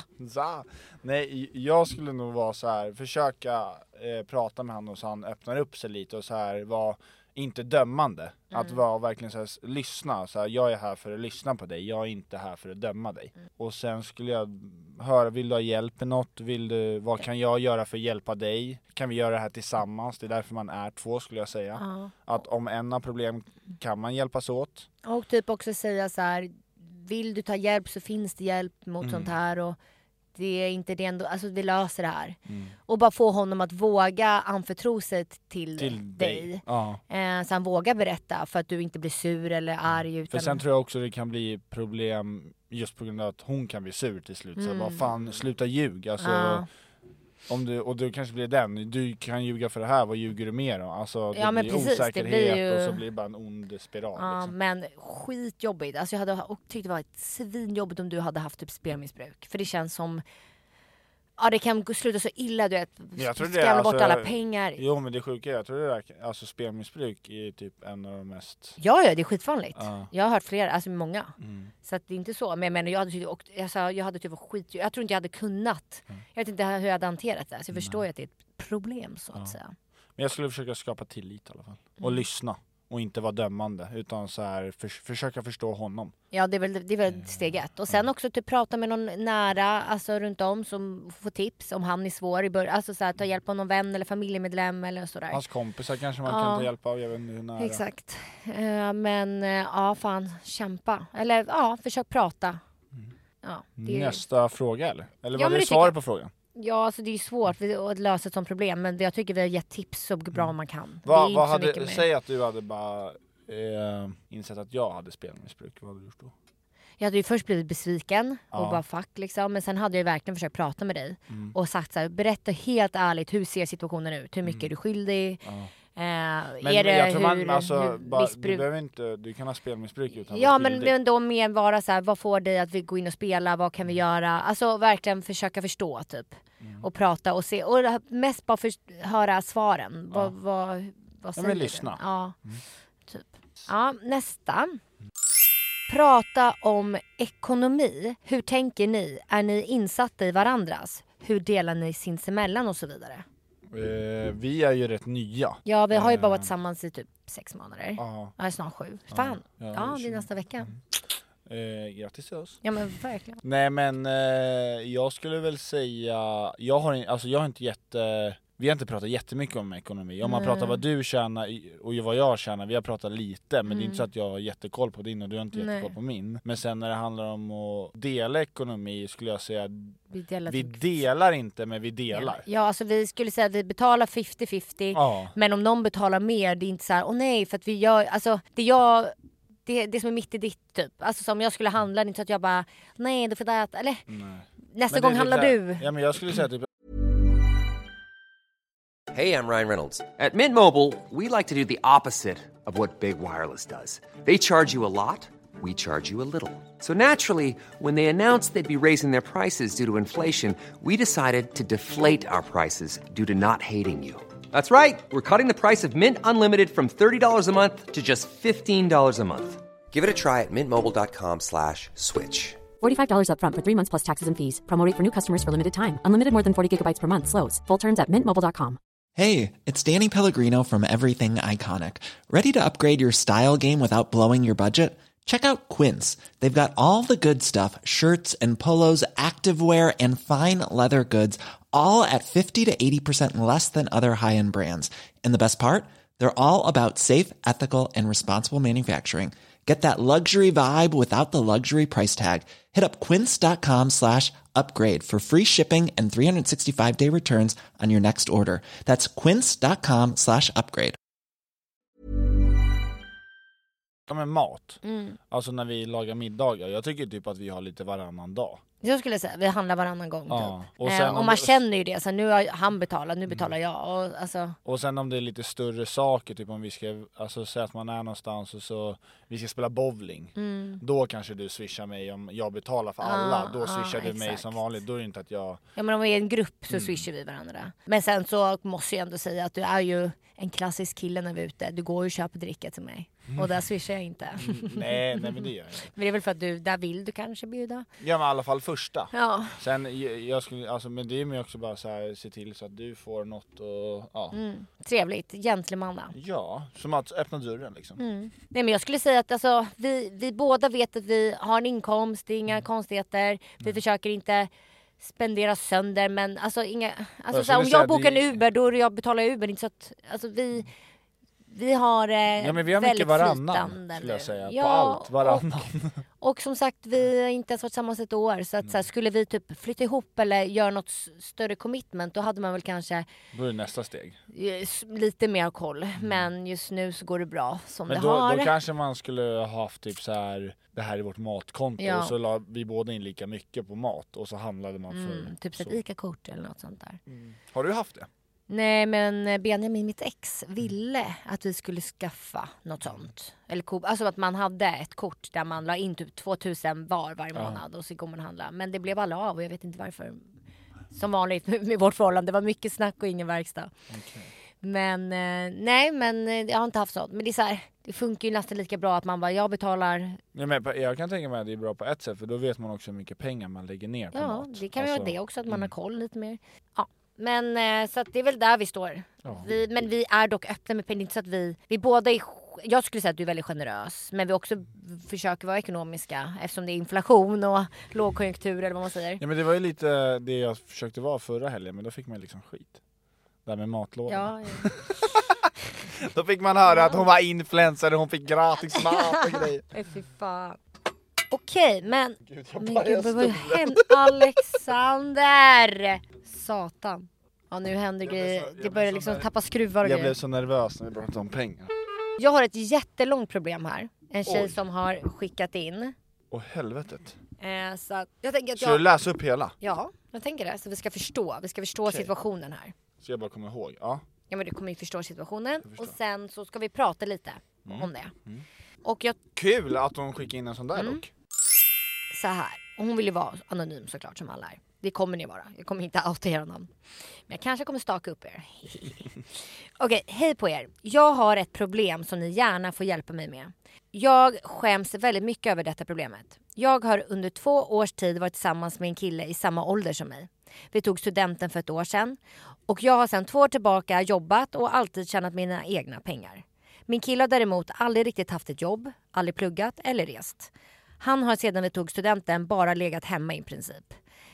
Speaker 3: Nej, jag skulle nog vara så här, försöka prata med honom så han öppnar upp sig lite och så här, vara inte dömande. Att vara verkligen så här, lyssna. Så här, jag är här för att lyssna på dig, jag är inte här för att döma dig. Och sen skulle jag höra, vill du ha hjälp med något? Vad kan jag göra för att hjälpa dig? Kan vi göra det här tillsammans? Det är därför man är 2, skulle jag säga. Att om en har problem kan man hjälpas åt. Och
Speaker 4: typ också säga så här, vill du ta hjälp så finns det hjälp mot sånt här, och det är inte det ändå, alltså vi löser det här. Och bara få honom att våga anförtro sig till dig. Så han vågar berätta, för att du inte blir sur eller arg. Utan...
Speaker 3: För sen tror jag också det kan bli problem just på grund av att hon kan bli sur till slut. Så vad fan, sluta ljuga. Alltså, och du kanske blir den, du kan ljuga för det här, vad ljuger du mer då? Alltså det blir precis, osäkerhet, det blir och så blir det bara en ond spiral. Liksom. Men
Speaker 4: skitjobbigt. Alltså jag hade tyckt det var ett svinjobbigt om du hade haft typ spelmissbruk. För det känns som, det kan sluta så illa, du vet. Skrämma bort alla pengar.
Speaker 3: Jo, men det är sjuka, jag tror det är, alltså spelmissbruk är typ en av de mest...
Speaker 4: Ja, det är skitvanligt. Jag har hört flera, alltså många. Så att det är inte så. Men jag menar, jag hade typ varit skit. Jag tror inte jag hade kunnat. Jag vet inte hur jag hade hanterat det. Så jag förstår ju att det är ett problem, så att säga.
Speaker 3: Men jag skulle försöka skapa tillit i alla fall. Och lyssna. Och inte vara dömande, utan så här, försöka förstå honom.
Speaker 4: Ja, det är väl steg 1. Och sen också typ prata med någon nära, alltså runt om, som får tips om han är svår i början. Alltså så här, ta hjälp av någon vän eller familjemedlem eller sådär.
Speaker 3: Hans kompisar kanske man kan ta hjälp av, jag vet inte hur nära.
Speaker 4: Exakt. Men fan, kämpa. Eller försök prata.
Speaker 3: Nästa fråga eller? Eller var det svaret på frågan?
Speaker 4: Ja, alltså det är svårt att lösa ett sånt problem, men jag tycker vi har gett tips så bra man kan.
Speaker 3: Säg att du hade bara insett att jag hade spelmissbruk, vad hade du gjort då?
Speaker 4: Jag hade ju först blivit besviken och bara fuck liksom, men sen hade jag verkligen försökt prata med dig och sagt så här, berätta helt ärligt, hur ser situationen ut? Hur mycket är du skyldig?
Speaker 3: Men jag tror man, alltså, du kan ha spelmissbruk utan
Speaker 4: men då mer vara så här, vad får dig att vi går in och spela, vad kan vi göra? Alltså verkligen försöka förstå typ. Och prata och se, och mest bara höra svaren. Vad säger du?
Speaker 3: Lyssna.
Speaker 4: Typ. Nästa. Prata om ekonomi. Hur tänker ni? Är ni insatta i varandras? Hur delar ni sinsemellan och så vidare?
Speaker 3: Vi är ju rätt nya.
Speaker 4: Ja, vi har ju bara varit tillsammans i typ 6 månader. Ja, snart 7. Fan. Det är nästa vecka.
Speaker 3: Grattis till oss.
Speaker 4: Ja, men verkligen.
Speaker 3: Nej, men jag skulle väl säga, jag har inte vi har inte pratat jättemycket om ekonomi. Om man pratar vad du tjänar och vad jag tjänar, vi har pratat lite. Men det är inte så att jag har jättekoll på din och du har inte jättekoll på min. Men sen när det handlar om att dela ekonomi skulle jag säga vi delar inte, men vi delar.
Speaker 4: Ja, alltså vi skulle säga att vi betalar 50-50. Ja. Men om någon betalar mer, det är inte så här, nej, för att vi gör, alltså det som är mitt i ditt typ. Alltså som jag skulle handla, inte så att jag bara, nej, du får äta, eller? Nej. Nästa gång handlar du.
Speaker 3: Ja, men jag skulle säga typ.
Speaker 6: Hey, I'm Ryan Reynolds. At Mint Mobile, we like to do the opposite of what Big Wireless does. They charge you a lot, we charge you a little. So naturally, when they announced they'd be raising their prices due to inflation, we decided to deflate our prices due to not hating you. That's right. We're cutting the price of Mint Unlimited from $30 a month to just $15 a month. Give it a try at mintmobile.com/switch.
Speaker 7: $45 up front for 3 months plus taxes and fees. Promo rate for new customers for limited time. Unlimited more than 40 gigabytes per month. Slows full terms at mintmobile.com.
Speaker 8: Hey, it's Danny Pellegrino from Everything Iconic. Ready to upgrade your style game without blowing your budget? Check out Quince. They've got all the good stuff, shirts and polos, activewear, and fine leather goods, all at 50 to 80% less than other high-end brands. And the best part? They're all about safe, ethical, and responsible manufacturing. Get that luxury vibe without the luxury price tag. Hit up quince.com/upgrade for free shipping and 365-day returns on your next order. That's quince.com/upgrade.
Speaker 3: Ja, men mat. Alltså när vi lagar middagar. Jag tycker typ att vi har lite varannan dag.
Speaker 4: Jag skulle säga, vi handlar varannan gång
Speaker 3: ja.
Speaker 4: Typ. Och man känner ju det, så nu har han betalat, nu betalar jag. Och
Speaker 3: sen om det är lite större saker, typ om vi ska, alltså säga att man är någonstans och så vi ska spela bowling. Då kanske du swishar mig om jag betalar för alla. Då swishar du mig som vanligt, då är det inte att jag...
Speaker 4: Ja, men om vi är en grupp så swishar vi varandra. Men sen så måste jag ändå säga att du är ju en klassisk kille när vi är ute. Du går ju och köper dricka till mig. Och där swishar jag inte.
Speaker 3: Nej, men det gör jag.
Speaker 4: Men det är väl för att där vill du kanske bjuda.
Speaker 3: Ja, men i alla fall första.
Speaker 4: Ja.
Speaker 3: Sen jag skulle, alltså, men det är mig också bara så här, se till så att du får något och ja.
Speaker 4: Trevligt, gentlemanna.
Speaker 3: Ja, som att öppna dörren liksom.
Speaker 4: Nej, men jag skulle säga att alltså, vi båda vet att vi har en inkomst, det är inga konstigheter. Vi försöker inte spendera sönder, men alltså inga, alltså så här, om jag bokar en Uber då betalar jag Uber, inte så att alltså vi har
Speaker 3: men vi har mycket varannan skulle jag säga, på allt varannan.
Speaker 4: Och som sagt, vi har inte ens varit tillsammans ett år, så att så här, skulle vi typ flytta ihop eller göra något större commitment, då hade man väl kanske
Speaker 3: då är det nästa steg
Speaker 4: lite mer koll, men just nu så går det bra som
Speaker 3: men
Speaker 4: det har.
Speaker 3: Då kanske man skulle ha haft typ så här, det här är vårt matkonto och så la vi båda in lika mycket på mat och så handlade man för
Speaker 4: typ så ett ICA-kort eller något sånt där.
Speaker 3: Har du haft det?
Speaker 4: Nej, men Benjamin, mitt ex, ville att vi skulle skaffa något sånt. Eller alltså att man hade ett kort där man la in typ 2000 varje månad och så går man handla. Men det blev alla av och jag vet inte varför. Som vanligt med vårt förhållande. Det var mycket snack och ingen verkstad. Okay. Men nej, men jag har inte haft sånt. Men det är så här, det funkar ju nästan lika bra att man bara, jag betalar.
Speaker 3: Ja, men jag kan tänka mig att det är bra på ett sätt, för då vet man också hur mycket pengar man lägger ner på mat.
Speaker 4: Ja, det kan vara det också, att man har koll lite mer. Ja. Men så att det är väl där vi står. Ja. Men vi är dock öppna med pengar. Inte så att vi båda är, jag skulle säga att du är väldigt generös, men vi också försöker vara ekonomiska eftersom det är inflation och lågkonjunktur eller vad man säger.
Speaker 3: Ja, men det var ju lite det jag försökte vara förra helgen, men då fick man liksom skit. Där med matlådan. Ja. Då fick man höra att hon var influencer och hon fick gratis mat och grejer.
Speaker 4: Fy fan. Okej, men Gud, vad hände? Alexander! Satan. Ja, nu händer grejer. Det börjar liksom tappa skruvar och
Speaker 3: grejer. Jag blev så nervös när vi pratade om pengar.
Speaker 4: Jag har ett jättelångt problem här. En tjej som har skickat in.
Speaker 3: Åh, helvetet.
Speaker 4: Så jag tänker att
Speaker 3: ska du läsa upp hela?
Speaker 4: Ja, jag tänker det. Så vi ska förstå. Vi ska förstå situationen här.
Speaker 3: Så jag bara kommer ihåg. Ja,
Speaker 4: men du kommer ju förstå situationen. Och sen så ska vi prata lite om det. Och
Speaker 3: kul att hon skickar in en sån där dock.
Speaker 4: Så här. Och hon vill ju vara anonym såklart som alla är. Det kommer ni vara. Jag kommer inte outa era namn. Men jag kanske kommer staka upp er. Okej, hej på er. Jag har ett problem som ni gärna får hjälpa mig med. Jag skäms väldigt mycket över detta problemet. Jag har under 2 års tid varit tillsammans med en kille i samma ålder som mig. Vi tog studenten för 1 år sedan. Och jag har sedan 2 år tillbaka jobbat och alltid tjänat mina egna pengar. Min kille har däremot aldrig riktigt haft ett jobb, aldrig pluggat eller rest. Han har sedan vi tog studenten bara legat hemma i princip.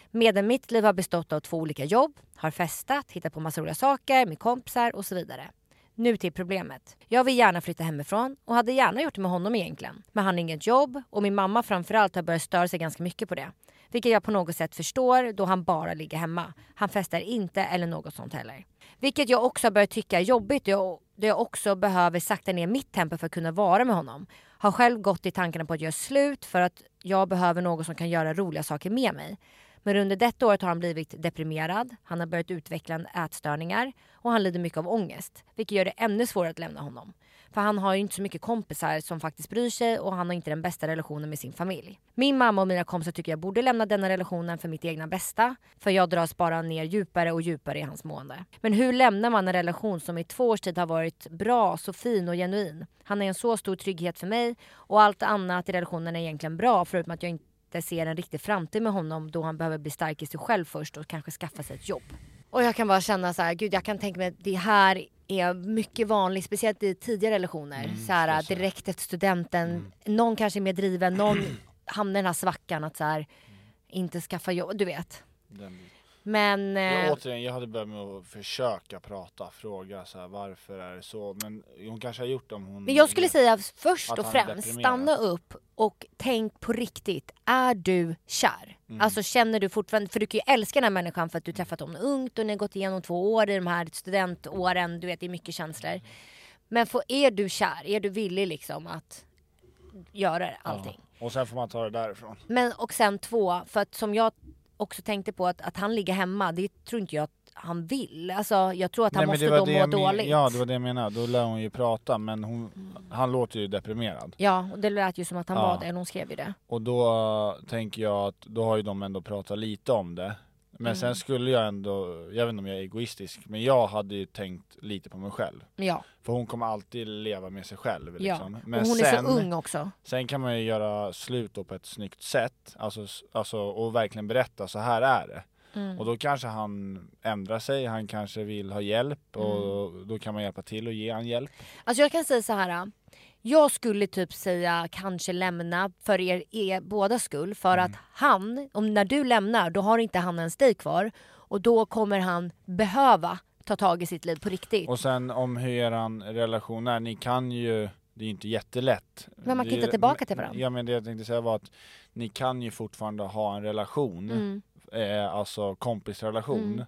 Speaker 4: Medan mitt liv har bestått av 2 olika jobb, har festat, hittat på massa roliga saker med kompisar och så vidare. Nu till problemet. Jag vill gärna flytta hemifrån och hade gärna gjort det med honom egentligen. Men han har inget jobb och min mamma framförallt har börjat störa sig ganska mycket på det. Vilket jag på något sätt förstår då han bara ligger hemma. Han festar inte eller något sånt heller. Vilket jag också börjar tycka är jobbigt då jag också behöver sakta ner mitt tempo för att kunna vara med honom. Har själv gått i tankarna på att göra slut för att jag behöver någon som kan göra roliga saker med mig. Men under detta året har han blivit deprimerad, han har börjat utveckla ätstörningar och han lider mycket av ångest. Vilket gör det ännu svårare att lämna honom. För han har ju inte så mycket kompisar som faktiskt bryr sig och han har inte den bästa relationen med sin familj. Min mamma och mina kompisar tycker jag borde lämna denna relationen för mitt egna bästa. För jag dras bara ner djupare och djupare i hans mående. Men hur lämnar man en relation som i 2 års tid har varit bra, så fin och genuin? Han är en så stor trygghet för mig och allt annat i relationen är egentligen bra förutom att jag inte ser en riktig framtid med honom då han behöver bli stark i sig själv först och kanske skaffa sig ett jobb. Och jag kan bara känna så här, gud jag kan tänka mig att det här är mycket vanligt, speciellt i tidigare relationer. Så här, direkt efter studenten, någon kanske är mer driven, någon hamnar i den här svackan att så här, inte skaffa jobb, du vet. Men
Speaker 3: återigen, jag hade börjat med att försöka fråga så här, varför är det så, men hon kanske har gjort om hon.
Speaker 4: Men jag skulle säga först och främst stanna upp och tänk på riktigt, är du kär? Alltså känner du fortfarande, för du kan ju älska den här människan för att du träffat honom ungt och ni har gått igenom 2 år i de här studentåren, du vet det är mycket känslor. Men är du kär, är du villig liksom att göra allting?
Speaker 3: Ja. Och sen får man ta det därifrån.
Speaker 4: Men och sen 2, för att som jag också tänkte på att han ligger hemma, det tror inte jag att han vill. Alltså jag tror att han måste då må dåligt.
Speaker 3: Ja, det var det jag menade. Då lär hon ju prata, men han låter ju deprimerad.
Speaker 4: Ja, och det lät ju som att han var det, hon skrev ju det.
Speaker 3: Och då tänker jag att då har ju de ändå pratat lite om det. Men sen skulle jag ändå, jag vet inte om jag är egoistisk, men jag hade ju tänkt lite på mig själv.
Speaker 4: Ja.
Speaker 3: För hon kommer alltid leva med sig själv.
Speaker 4: Ja,
Speaker 3: liksom.
Speaker 4: Men och hon är så ung också.
Speaker 3: Sen kan man ju göra slut på ett snyggt sätt. Alltså, och verkligen berätta, så här är det. Och då kanske han ändrar sig, han kanske vill ha hjälp. Och då kan man hjälpa till och ge han hjälp.
Speaker 4: Alltså jag kan säga så här. Jag skulle typ säga kanske lämna för er båda skull. För att när du lämnar, då har inte han ens dig kvar. Och då kommer han behöva ta tag i sitt liv på riktigt.
Speaker 3: Och sen om hur er relation är, ni kan ju, det är inte jättelätt.
Speaker 4: Men man kan hitta tillbaka till varandra.
Speaker 3: Ja, men det jag tänkte säga var att ni kan ju fortfarande ha en relation. Alltså kompisrelation.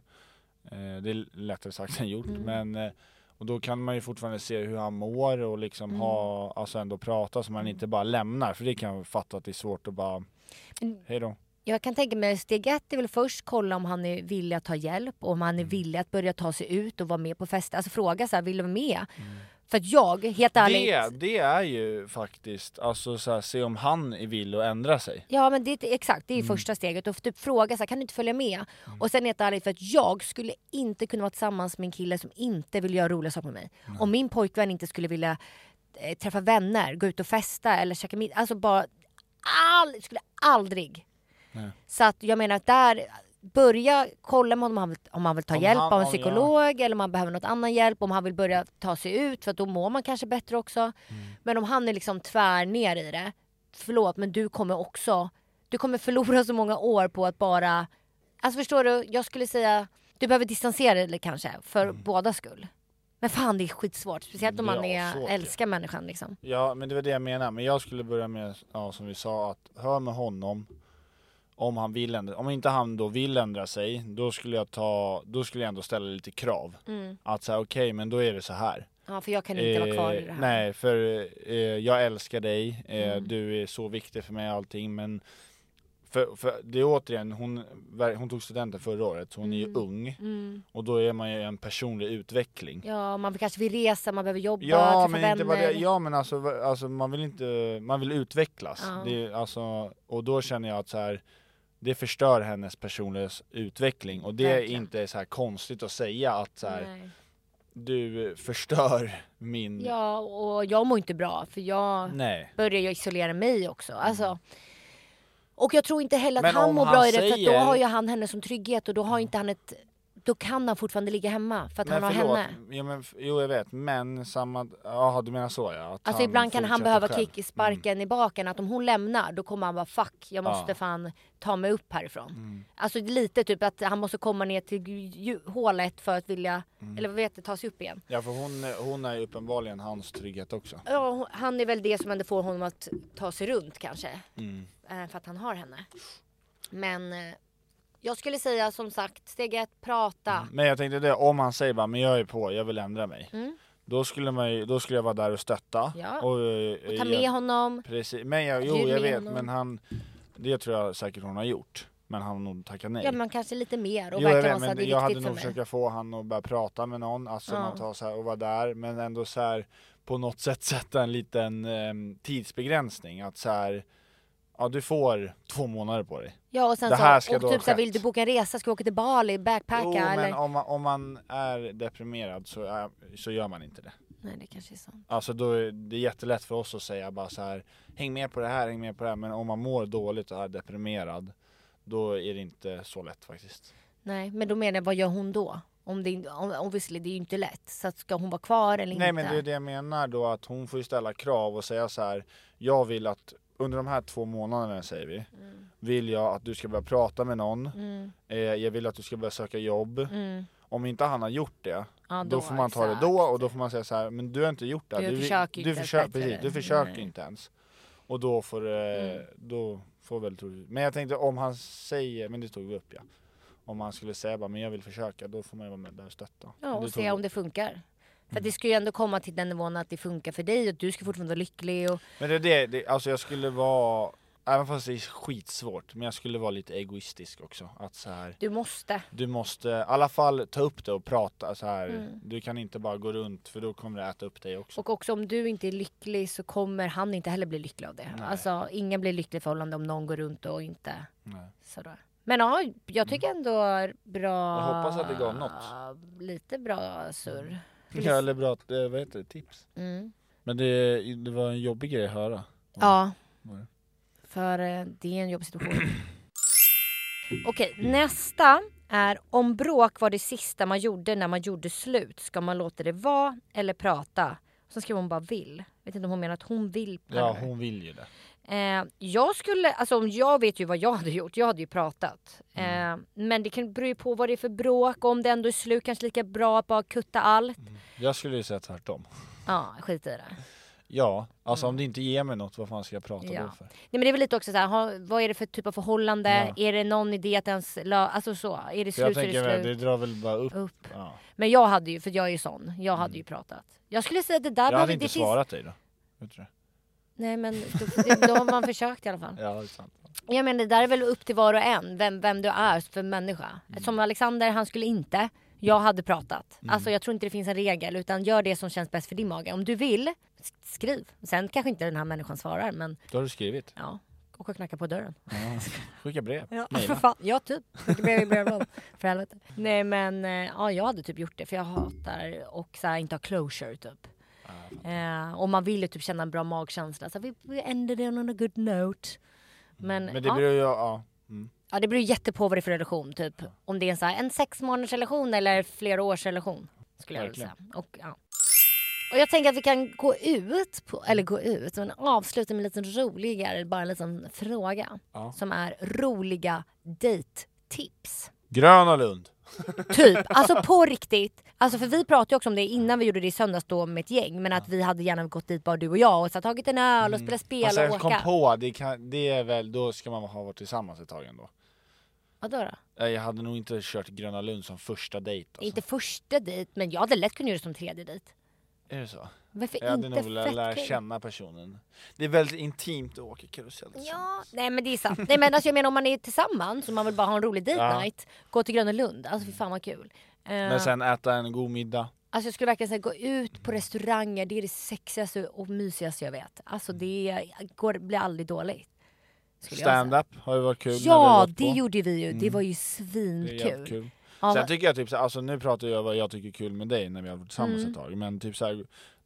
Speaker 3: Det är lättare sagt än gjort. Men och då kan man ju fortfarande se hur han mår och liksom ha, alltså ändå prata så man inte bara lämnar. För det kan jag fatta att det är svårt att bara, hej då. Jag
Speaker 4: kan tänka mig steg 1 är väl först kolla om han är villig att ta hjälp. Och om han är villig att börja ta sig ut och vara med på fester. Alltså fråga så här, vill du vara med? För att jag, helt ärligt...
Speaker 3: Det är ju faktiskt, alltså så här, se om han är villig att ändra sig.
Speaker 4: Ja, men det är ju första steget. Och typ fråga så här, kan du inte följa med? Och sen helt ärligt, för att jag skulle inte kunna vara tillsammans med en kille som inte vill göra roliga saker med mig. Om min pojkvän inte skulle vilja träffa vänner, gå ut och festa eller käka middag. Alltså bara, skulle aldrig. Så att jag menar att där... Börja kolla med om han vill ta hjälp av en psykolog eller om han behöver något annan hjälp, om han vill börja ta sig ut för att då mår man kanske bättre också. Men om han är liksom tvär ner i det, förlåt men du kommer förlora så många år på att bara, alltså förstår du, jag skulle säga du behöver distansera dig kanske för båda skull. Men fan det är skitsvårt, speciellt om man älskar människan liksom. Ja, men det var det jag menar, men jag skulle börja med, som vi sa, att hör med honom. Om han vill ändra, om inte han då vill ändra sig, då skulle jag ändå ställa lite krav. Att säga okej, men då är det så här. Ja, för jag kan inte vara kvar i det här. Nej, för jag älskar dig. Du är så viktig för mig allting, men för det är återigen, hon tog studenten förra året, hon är ju ung. Och då är man ju en personlig utveckling. Ja, man kanske vill resa, man behöver jobba, träffa vänner. Inte bara det. Ja, men alltså man vill utvecklas. Det, alltså, och då känner jag att så här, det förstör hennes personliga utveckling. Och det är inte så här konstigt att säga att så här, du förstör min... Ja, och jag mår inte bra. För jag börjar ju isolera mig också. Alltså, och jag tror inte heller att han mår bra i det. För då har ju han henne som trygghet. Och då har inte han ett då kan han fortfarande ligga hemma för att han har henne.
Speaker 3: Jo, jag vet, men samma... Ja, du menar så, ja. Att
Speaker 4: alltså ibland kan han behöva kick i sparken i baken. Att om hon lämnar, då kommer han bara fuck, jag måste fan ta mig upp härifrån. Alltså lite typ att han måste komma ner till hålet för att vilja, eller vad vet du, ta sig upp igen.
Speaker 3: Ja, för hon är ju uppenbarligen hans trygghet också.
Speaker 4: Ja, han är väl det som ändå får honom att ta sig runt kanske. För att han har henne. Men... jag skulle säga som sagt, steg 1, prata.
Speaker 3: Men jag tänkte det, om han säger bara, men jag är på, jag vill ändra mig. Då skulle jag vara där och stötta.
Speaker 4: Ja. Och ta med honom.
Speaker 3: Precis, men jag vet, honom. Men det tror jag säkert hon har gjort. Men han har nog tackat nej.
Speaker 4: Ja, men kanske lite mer. Och verkligen vara så,
Speaker 3: jag hade nog försöka få han att börja prata med någon. Alltså man tar så här och vara där. Men ändå så här, på något sätt sätta en liten tidsbegränsning. Att så här... Ja, du får 2 månader på dig.
Speaker 4: Ja, och sen typ så vill du boka en resa, ska du åka till Bali, backpacka eller?
Speaker 3: Men om man är deprimerad så gör man inte det.
Speaker 4: Nej, det kanske är sant.
Speaker 3: Alltså då är det jättelätt för oss att säga bara så här, häng med på det här, men om man mår dåligt och är deprimerad, då är det inte så lätt faktiskt.
Speaker 4: Nej, men då menar jag, vad gör hon då? Obviously, det är ju inte lätt. Så att ska hon vara kvar eller inte?
Speaker 3: Nej, men det är det jag menar då, att hon får ju ställa krav och säga så här, jag vill att under de här 2 månaderna, säger vi, vill jag att du ska börja prata med någon. Jag vill att du ska börja söka jobb. Om inte han har gjort det, då får man ta det då. Och då får man säga så här, men du har inte gjort det. Du försöker inte ens. Och då får väl... Men jag tänkte, om han säger, men det tog vi upp, ja. Om han skulle säga bara, men jag vill försöka, då får man ju vara med där och stötta.
Speaker 4: Ja, och se om det funkar. För det ska ju ändå komma till den nivån att det funkar för dig och du ska fortfarande vara lycklig.
Speaker 3: Men alltså jag skulle vara, även fast det är skitsvårt, men jag skulle vara lite egoistisk också. Att så här, du måste i alla fall ta upp det och prata så här. Du kan inte bara gå runt, för då kommer det äta upp dig också.
Speaker 4: Och också om du inte är lycklig så kommer han inte heller bli lycklig av det. Nej. Alltså ingen blir lycklig förhållande om någon går runt och inte sådär. Men ja, jag tycker ändå bra.
Speaker 3: Jag hoppas att det gav något.
Speaker 4: Lite bra surr.
Speaker 3: Ja, eller bra, vad heter det, tips. Men det var en jobbig grej att höra.
Speaker 4: Ja, för det är en jobbig situation. Okej, nästa är, om bråk var det sista man gjorde när man gjorde slut, ska man låta det vara eller prata? Så skriver hon bara vill. Vet inte om hon menar att hon vill.
Speaker 3: Ja, hon vill ju det.
Speaker 4: Jag skulle, alltså om jag vet ju vad jag hade gjort, jag hade ju pratat. Men det kan bero på vad det är för bråk, om det ändå är slut, kanske lika bra att bara kutta allt.
Speaker 3: Jag skulle ju säga tvärtom.
Speaker 4: Ja, skit i det.
Speaker 3: Ja, alltså om det inte ger mig något, vad fan ska jag prata då för?
Speaker 4: Nej, men det är väl lite också så här, vad är det för typ av förhållande? Ja. Är det någon idé att ens, alltså så, är det slut så är det slut?
Speaker 3: Det drar väl bara upp. Ja.
Speaker 4: Men jag hade ju, för jag är ju sån, jag hade ju pratat. Jag skulle säga att det där...
Speaker 3: Jag hade inte svarat dig då, vet du det?
Speaker 4: Nej, men då har man försökt i alla fall.
Speaker 3: Ja, det är sant.
Speaker 4: Jag menar, det där är väl upp till var och en, vem du är för människa. Som Alexander, han skulle inte. Jag hade pratat. Alltså jag tror inte det finns en regel, utan gör det som känns bäst för din mage. Om du vill, skriv. Sen kanske inte den här människan svarar, men...
Speaker 3: Då har du skrivit?
Speaker 4: Ja, och knacka på dörren.
Speaker 3: Ja. Skicka brev.
Speaker 4: Ja, för fan. Ja, typ. Skicka brev i brevlådan. För helvete. Nej, men ja, jag hade typ gjort det, för jag hatar och så här, inte ha closure typ. Och man vill ju typ känna en bra magkänsla. Så vi ended on a good note. Men
Speaker 3: det beror ju... Ja.
Speaker 4: Ja, det beror jätte på vad det är för relation typ. Om det är en, så här, en 6 månaders relation eller flera års relation, skulle jag vilja säga. Och jag tänker att vi kan gå ut men avsluta med en lite roligare, bara en liten fråga. Som är roliga date-tips.
Speaker 3: Gröna Lund.
Speaker 4: Typ, alltså på riktigt. Alltså för vi pratade ju också om det innan vi gjorde det i söndags då med ett gäng. Men att vi hade gärna gått dit bara du och jag och så tagit en öl och spelat spel och åka.
Speaker 3: Jag kom på, det är väl, då ska man ha varit tillsammans ett tag ändå.
Speaker 4: Vadå då?
Speaker 3: Jag hade nog inte kört Gröna Lund som första dejt. Alltså.
Speaker 4: Inte första dejt, men jag hade lätt kunnat göra det som 3:e dejt.
Speaker 3: Är det så?
Speaker 4: Varför
Speaker 3: jag
Speaker 4: inte?
Speaker 3: hade nog velat lära känna personen. Det är väldigt intimt att åka karusell.
Speaker 4: Ja, nej men det är sant. Nej men alltså jag menar, om man är tillsammans och man vill bara ha en rolig date night, gå till Gröna Lund. Alltså för fan vad kul.
Speaker 3: Men sen äta en god middag.
Speaker 4: Alltså jag skulle verkligen säga, gå ut på restauranger. Det är det sexigaste och mysigaste jag vet. Alltså det blir aldrig dåligt.
Speaker 3: Stand-up har ju varit kul.
Speaker 4: Ja, det gjorde vi ju. Det var ju svinkul.
Speaker 3: Sen tycker jag typ så, alltså nu pratar jag vad jag tycker är kul med dig när vi har varit tillsammans ett tag. Men typ så här,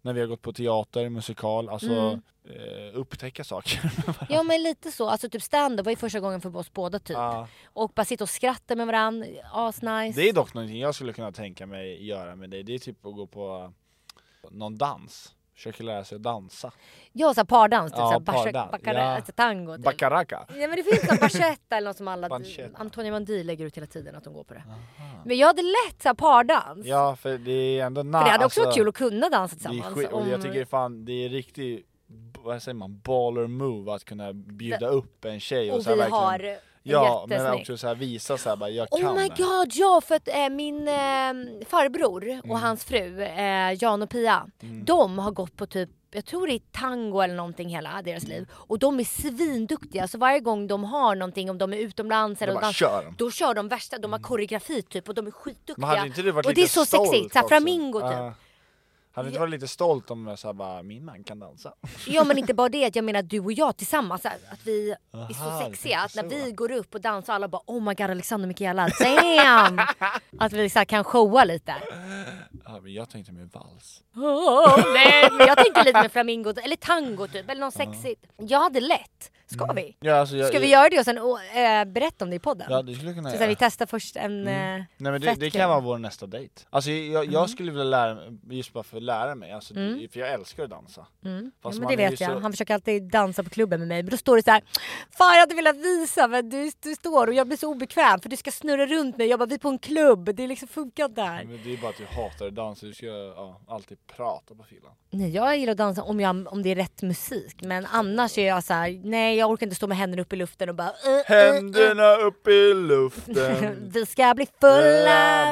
Speaker 3: när vi har gått på teater, musikal, alltså upptäcka saker.
Speaker 4: Ja, men lite så. Alltså typ stand-up var ju första gången för oss båda typ. Och bara sitta och skratta med varandra, nice.
Speaker 3: Det är dock någonting jag skulle kunna tänka mig göra med dig. Det är typ att gå på någon dans. Försöker lära sig att dansa.
Speaker 4: Ja, så här pardans, typ
Speaker 3: ja,
Speaker 4: tango typ.
Speaker 3: Bacaraca.
Speaker 4: Ja, men det finns en bachetta eller något som alla Antonio Mandi lägger ut hela tiden att de går på det. Aha. Men jag hade lätt så här pardans.
Speaker 3: Ja, för det är ändå
Speaker 4: för det hade också varit kul att kunna dansa tillsammans.
Speaker 3: Och jag tycker det är riktigt, vad säger man, baller move att kunna bjuda upp en tjej och så här,
Speaker 4: vi
Speaker 3: verkligen,
Speaker 4: har
Speaker 3: ja, men också så här visa så här, bara, jag kan.
Speaker 4: Oh my god, ja, för att min farbror och hans fru Jan och Pia, de har gått på typ, jag tror det är tango eller någonting hela deras liv. Och de är svinduktiga. Så varje gång de har någonting, om de är utomlands eller då kör de värsta, de har koreografi typ och de är skitduktiga.
Speaker 3: Men hade inte du varit
Speaker 4: och
Speaker 3: lite
Speaker 4: det är så sexigt, så flamingo typ.
Speaker 3: Hade inte varit lite stolt om jag sa bara, min man kan dansa?
Speaker 4: Ja, men inte bara det, jag menar du och jag tillsammans, att vi är så sexiga att när vi går upp och dansar alla bara, oh my god, Alexander Mikaela, damn! Att vi så här kan showa lite.
Speaker 3: Ja, men jag tänkte med vals.
Speaker 4: Nej, men jag tänkte lite med flamingo eller tango typ, eller något sexigt. Jag hade lätt. Ska vi?
Speaker 3: Ja, alltså,
Speaker 4: ska vi göra det och sen berätta om det i podden?
Speaker 3: Ja, det skulle kunna
Speaker 4: så vi testar först en
Speaker 3: Nej, men det kan vara vår nästa dejt. Alltså jag skulle vilja lära mig, just bara för att lära mig, alltså, för jag älskar att dansa.
Speaker 4: Ja, men det vet jag. Han försöker alltid dansa på klubben med mig, men då står det så här: fan, jag hade velat visa, men du står och jag blir så obekväm för du ska snurra runt mig. Jag bara, vi är på en klubb, det är liksom funkat där.
Speaker 3: Men det är bara att du hatar att dansa, du ska alltid prata på fyllan.
Speaker 4: Nej, jag gillar att dansa om det är rätt musik, men annars är jag så här: nej, jag orkar inte stå med händerna upp i luften och bara
Speaker 3: händerna upp i luften.
Speaker 4: Vi ska bli fulla.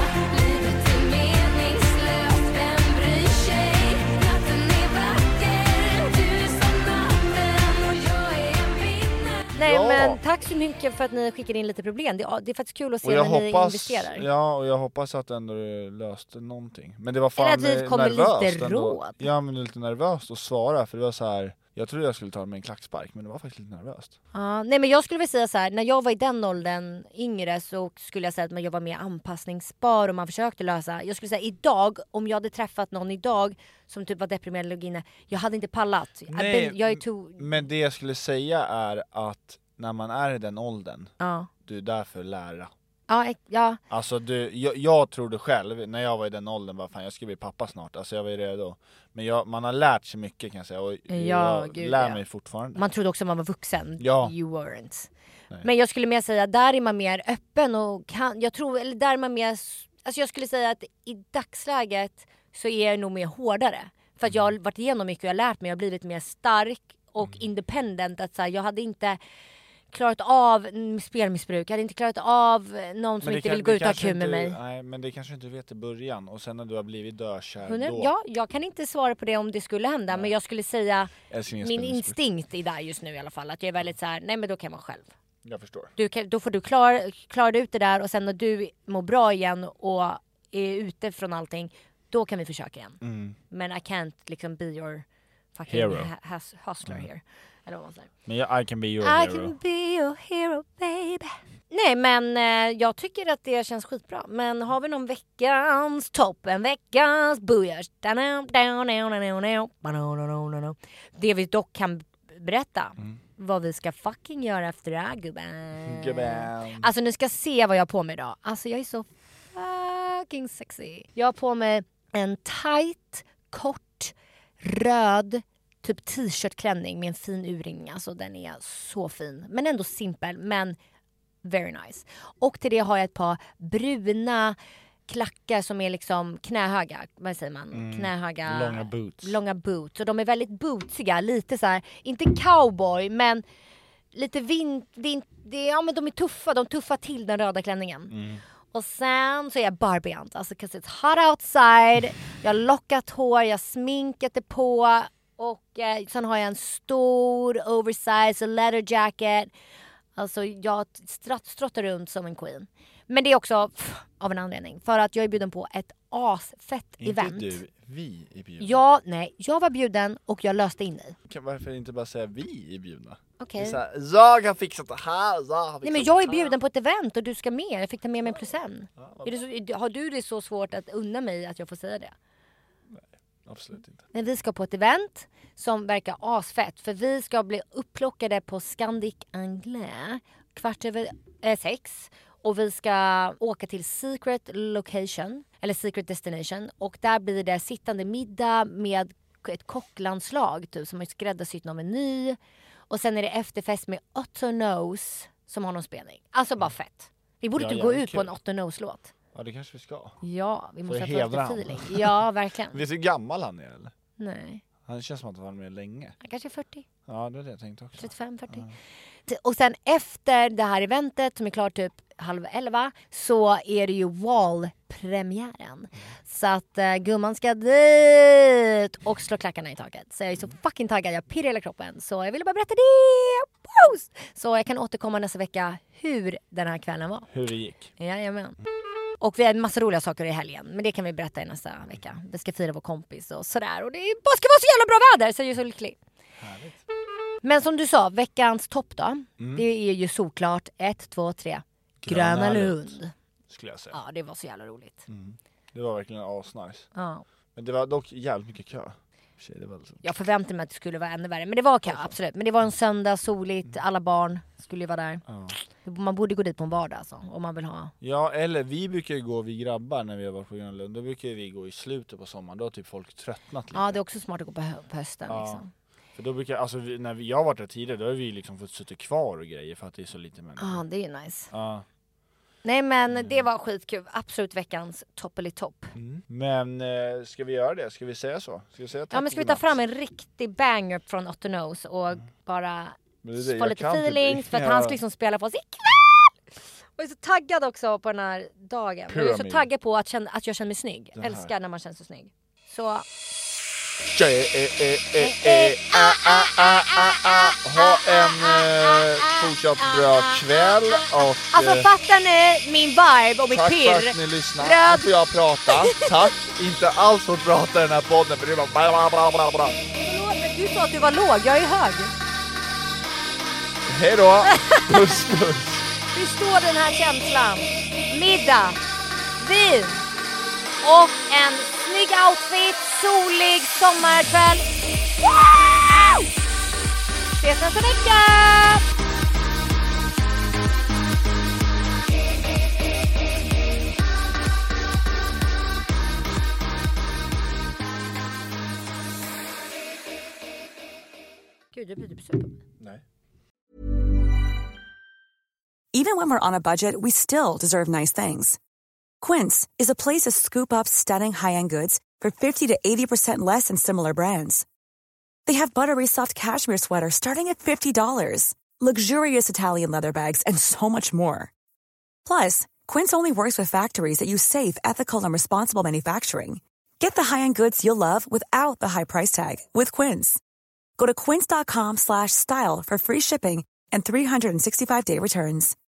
Speaker 4: Nej, men tack så mycket för att ni skickade in lite problem. Det är faktiskt kul att se när ni investerar.
Speaker 3: Ja, och jag hoppas att ändå löste någonting. Men det var fan
Speaker 4: nervöst. Eller att vi kommer lite råd.
Speaker 3: Ja, men lite nervöst att svara, för det var så här. Jag trodde jag skulle ta med en klackspark, men det var faktiskt lite nervöst.
Speaker 4: Nej, men jag skulle väl säga så här: när jag var i den åldern yngre så skulle jag säga att jag var mer anpassningsbar och man försökte lösa. Jag skulle säga idag, om jag hade träffat någon idag som typ var deprimerad eller inne, jag hade inte pallat.
Speaker 3: Men det jag skulle säga är att när man är i den åldern, du är där för att lära.
Speaker 4: Ja.
Speaker 3: Alltså jag trodde själv när jag var i den åldern, vad fan, jag skulle bli pappa snart. Alltså jag var ju redo. Men man har lärt sig mycket, kan jag säga, och jag lär mig fortfarande.
Speaker 4: Man trodde också man var vuxen.
Speaker 3: Ja.
Speaker 4: You weren't. Nej. Men jag skulle mer säga, där är man mer öppen och jag tror, eller där är man mer, alltså jag skulle säga att i dagsläget så är jag nog mer hårdare. För att jag har varit igenom mycket och jag har lärt mig, jag har blivit mer stark och independent. Att så här, jag hade inte klarat av spelmissbruk. Jag hade inte klarat av någon som inte vill gå ut och ha kul med mig.
Speaker 3: Nej, men det kanske inte vet i början. Och sen när du har blivit dökär då.
Speaker 4: Ja, jag kan inte svara på det om det skulle hända. Nej. Men jag skulle säga min instinkt är där just nu i alla fall. Att jag är väldigt så här: nej, men då kan man själv.
Speaker 3: Jag förstår.
Speaker 4: Då får du klara ut det där. Och sen när du mår bra igen och är ute från allting, då kan vi försöka igen. Men I can't liksom be your fucking hustler here. Eller vad man säger.
Speaker 3: Men I can be your hero.
Speaker 4: I can be your hero, baby. Nej, men jag tycker att det känns skitbra. Men har vi någon veckans topp? En veckans bujars? Det vi dock kan berätta vad vi ska fucking göra efter det här, gubben. Alltså ni ska se vad jag har på mig idag. Alltså jag är så fucking sexy. Jag har på mig en tight, kort, röd typ t-shirtklänning med en fin urringning. Alltså den är så fin. Men ändå simpel, men very nice. Och till det har jag ett par bruna klackar som är liksom knähöga. Vad säger man? Knähöga. Långa boots. Och de är väldigt bootsiga. Lite så här, inte cowboy, men lite ja, men de är tuffa. De tuffar till den röda klänningen. Och sen så är jag barbeant. Alltså 'cause it's hot outside. Jag har lockat hår. Jag har sminkat det på. Och sen har jag en stor oversize leather jacket. Alltså jag strottar runt som en queen. Men det är också av en anledning. För att jag är bjuden på ett asfett event.
Speaker 3: Inte vi är bjudna.
Speaker 4: Ja, nej. Jag var bjuden och jag löste in dig.
Speaker 3: Varför inte bara säga vi är bjudna?
Speaker 4: Okej.
Speaker 3: Jag har fixat det här.
Speaker 4: Nej, men jag är bjuden på ett event och du ska med. Jag fick ta med mig +1. Har du det så svårt att unna mig att jag får säga det?
Speaker 3: Absolut inte.
Speaker 4: Men vi ska på ett event som verkar asfett. För vi ska bli upplockade på Scandic Anglais 6:15. Och vi ska åka till Secret Location, eller Secret Destination. Och där blir det sittande middag med ett kocklandslag typ, som har skräddarsytt någon meny. Och sen är det efterfest med Otto Knows som har någon spelning. Alltså bara fett. Vi borde inte gå ut på en Otto Knows-låt.
Speaker 3: Ja, det kanske vi ska.
Speaker 4: Ja, vi måste ha
Speaker 3: lite
Speaker 4: feeling. Ja, verkligen.
Speaker 3: Vet du hur gammal han är eller?
Speaker 4: Nej.
Speaker 3: Han känns som att han var med länge.
Speaker 4: Han kanske är 40.
Speaker 3: Ja, det är det jag tänkte också.
Speaker 4: 35-40. Ja. Och sen efter det här eventet som är klart typ 10:30 så är det ju Wall-premiären. Så att gumman ska dit och slå klackarna i taket. Så jag är så fucking taggad, jag pirrar hela kroppen. Så jag ville bara berätta det. Post! Så jag kan återkomma nästa vecka hur den här kvällen var.
Speaker 3: Hur det gick.
Speaker 4: Jajamän. Och vi har en massa roliga saker i helgen. Men det kan vi berätta i nästa vecka. Vi ska fira vår kompis och sådär. Och det bara ska vara så jävla bra väder. Så jag är så lycklig.
Speaker 3: Härligt.
Speaker 4: Men som du sa, veckans topp då. Det är ju såklart 1, 2, 3. Gröna Lund.
Speaker 3: Skulle jag säga.
Speaker 4: Ja, det var så jävla roligt.
Speaker 3: Det var verkligen asnice.
Speaker 4: Ja.
Speaker 3: Men det var dock jävligt mycket kö. Det var liksom...
Speaker 4: Jag förväntade mig att det skulle vara ännu värre. Men det var kö, absolut. Men det var en söndag, soligt. Alla barn skulle ju vara där.
Speaker 3: Ja.
Speaker 4: Man borde gå dit på en vardag alltså, om man vill ha.
Speaker 3: Ja, eller vi brukar ju gå, vi grabbar när vi har varit på Gröna Lund. Då brukar vi gå i slutet på sommaren. Då har typ folk tröttnat lite.
Speaker 4: Ja, det är också smart att gå på hösten liksom.
Speaker 3: För då brukar, alltså när jag har varit där tidigare, då har vi liksom fått sitta kvar och grejer för att det är så lite människor.
Speaker 4: Ja, det är ju nice.
Speaker 3: Ja.
Speaker 4: Nej men det var skitkul. Absolut veckans topp.
Speaker 3: Men ska vi göra det? Ska vi säga så? Ska vi säga tack?
Speaker 4: Ja, men ska vi ta fram en riktig banger från Otto Knows och bara få lite feeling för att han ska liksom spela på oss ikväll. Och jag är så taggad också på den här dagen. Jag är så taggad på att jag känner mig snygg. Älskar när man känner sig snygg. Så
Speaker 3: ha en fortsatt bra kväll och
Speaker 4: alltså fattar ni min vibe och mitt pirr?
Speaker 3: Tack för att ni lyssnar. Nu får jag prata. Tack. Inte alls fått prata i den här podden för det var bla.
Speaker 4: Du sa att du var låg, jag är hög.
Speaker 3: Hej då. Puss.
Speaker 4: Hur står den här känslan? Middag, vin och en snygg outfit, solig sommarkväll. Wow! Ses nästa vecka! Gud, det blir super.
Speaker 3: Nej.
Speaker 9: Even when we're on a budget, we still deserve nice things. Quince is a place to scoop up stunning high-end goods for 50 to 80% less than similar brands. They have buttery soft cashmere sweaters starting at $50, luxurious Italian leather bags, and so much more. Plus, Quince only works with factories that use safe, ethical, and responsible manufacturing. Get the high-end goods you'll love without the high price tag with Quince. Go to quince.com/style for free shipping and 365-day returns.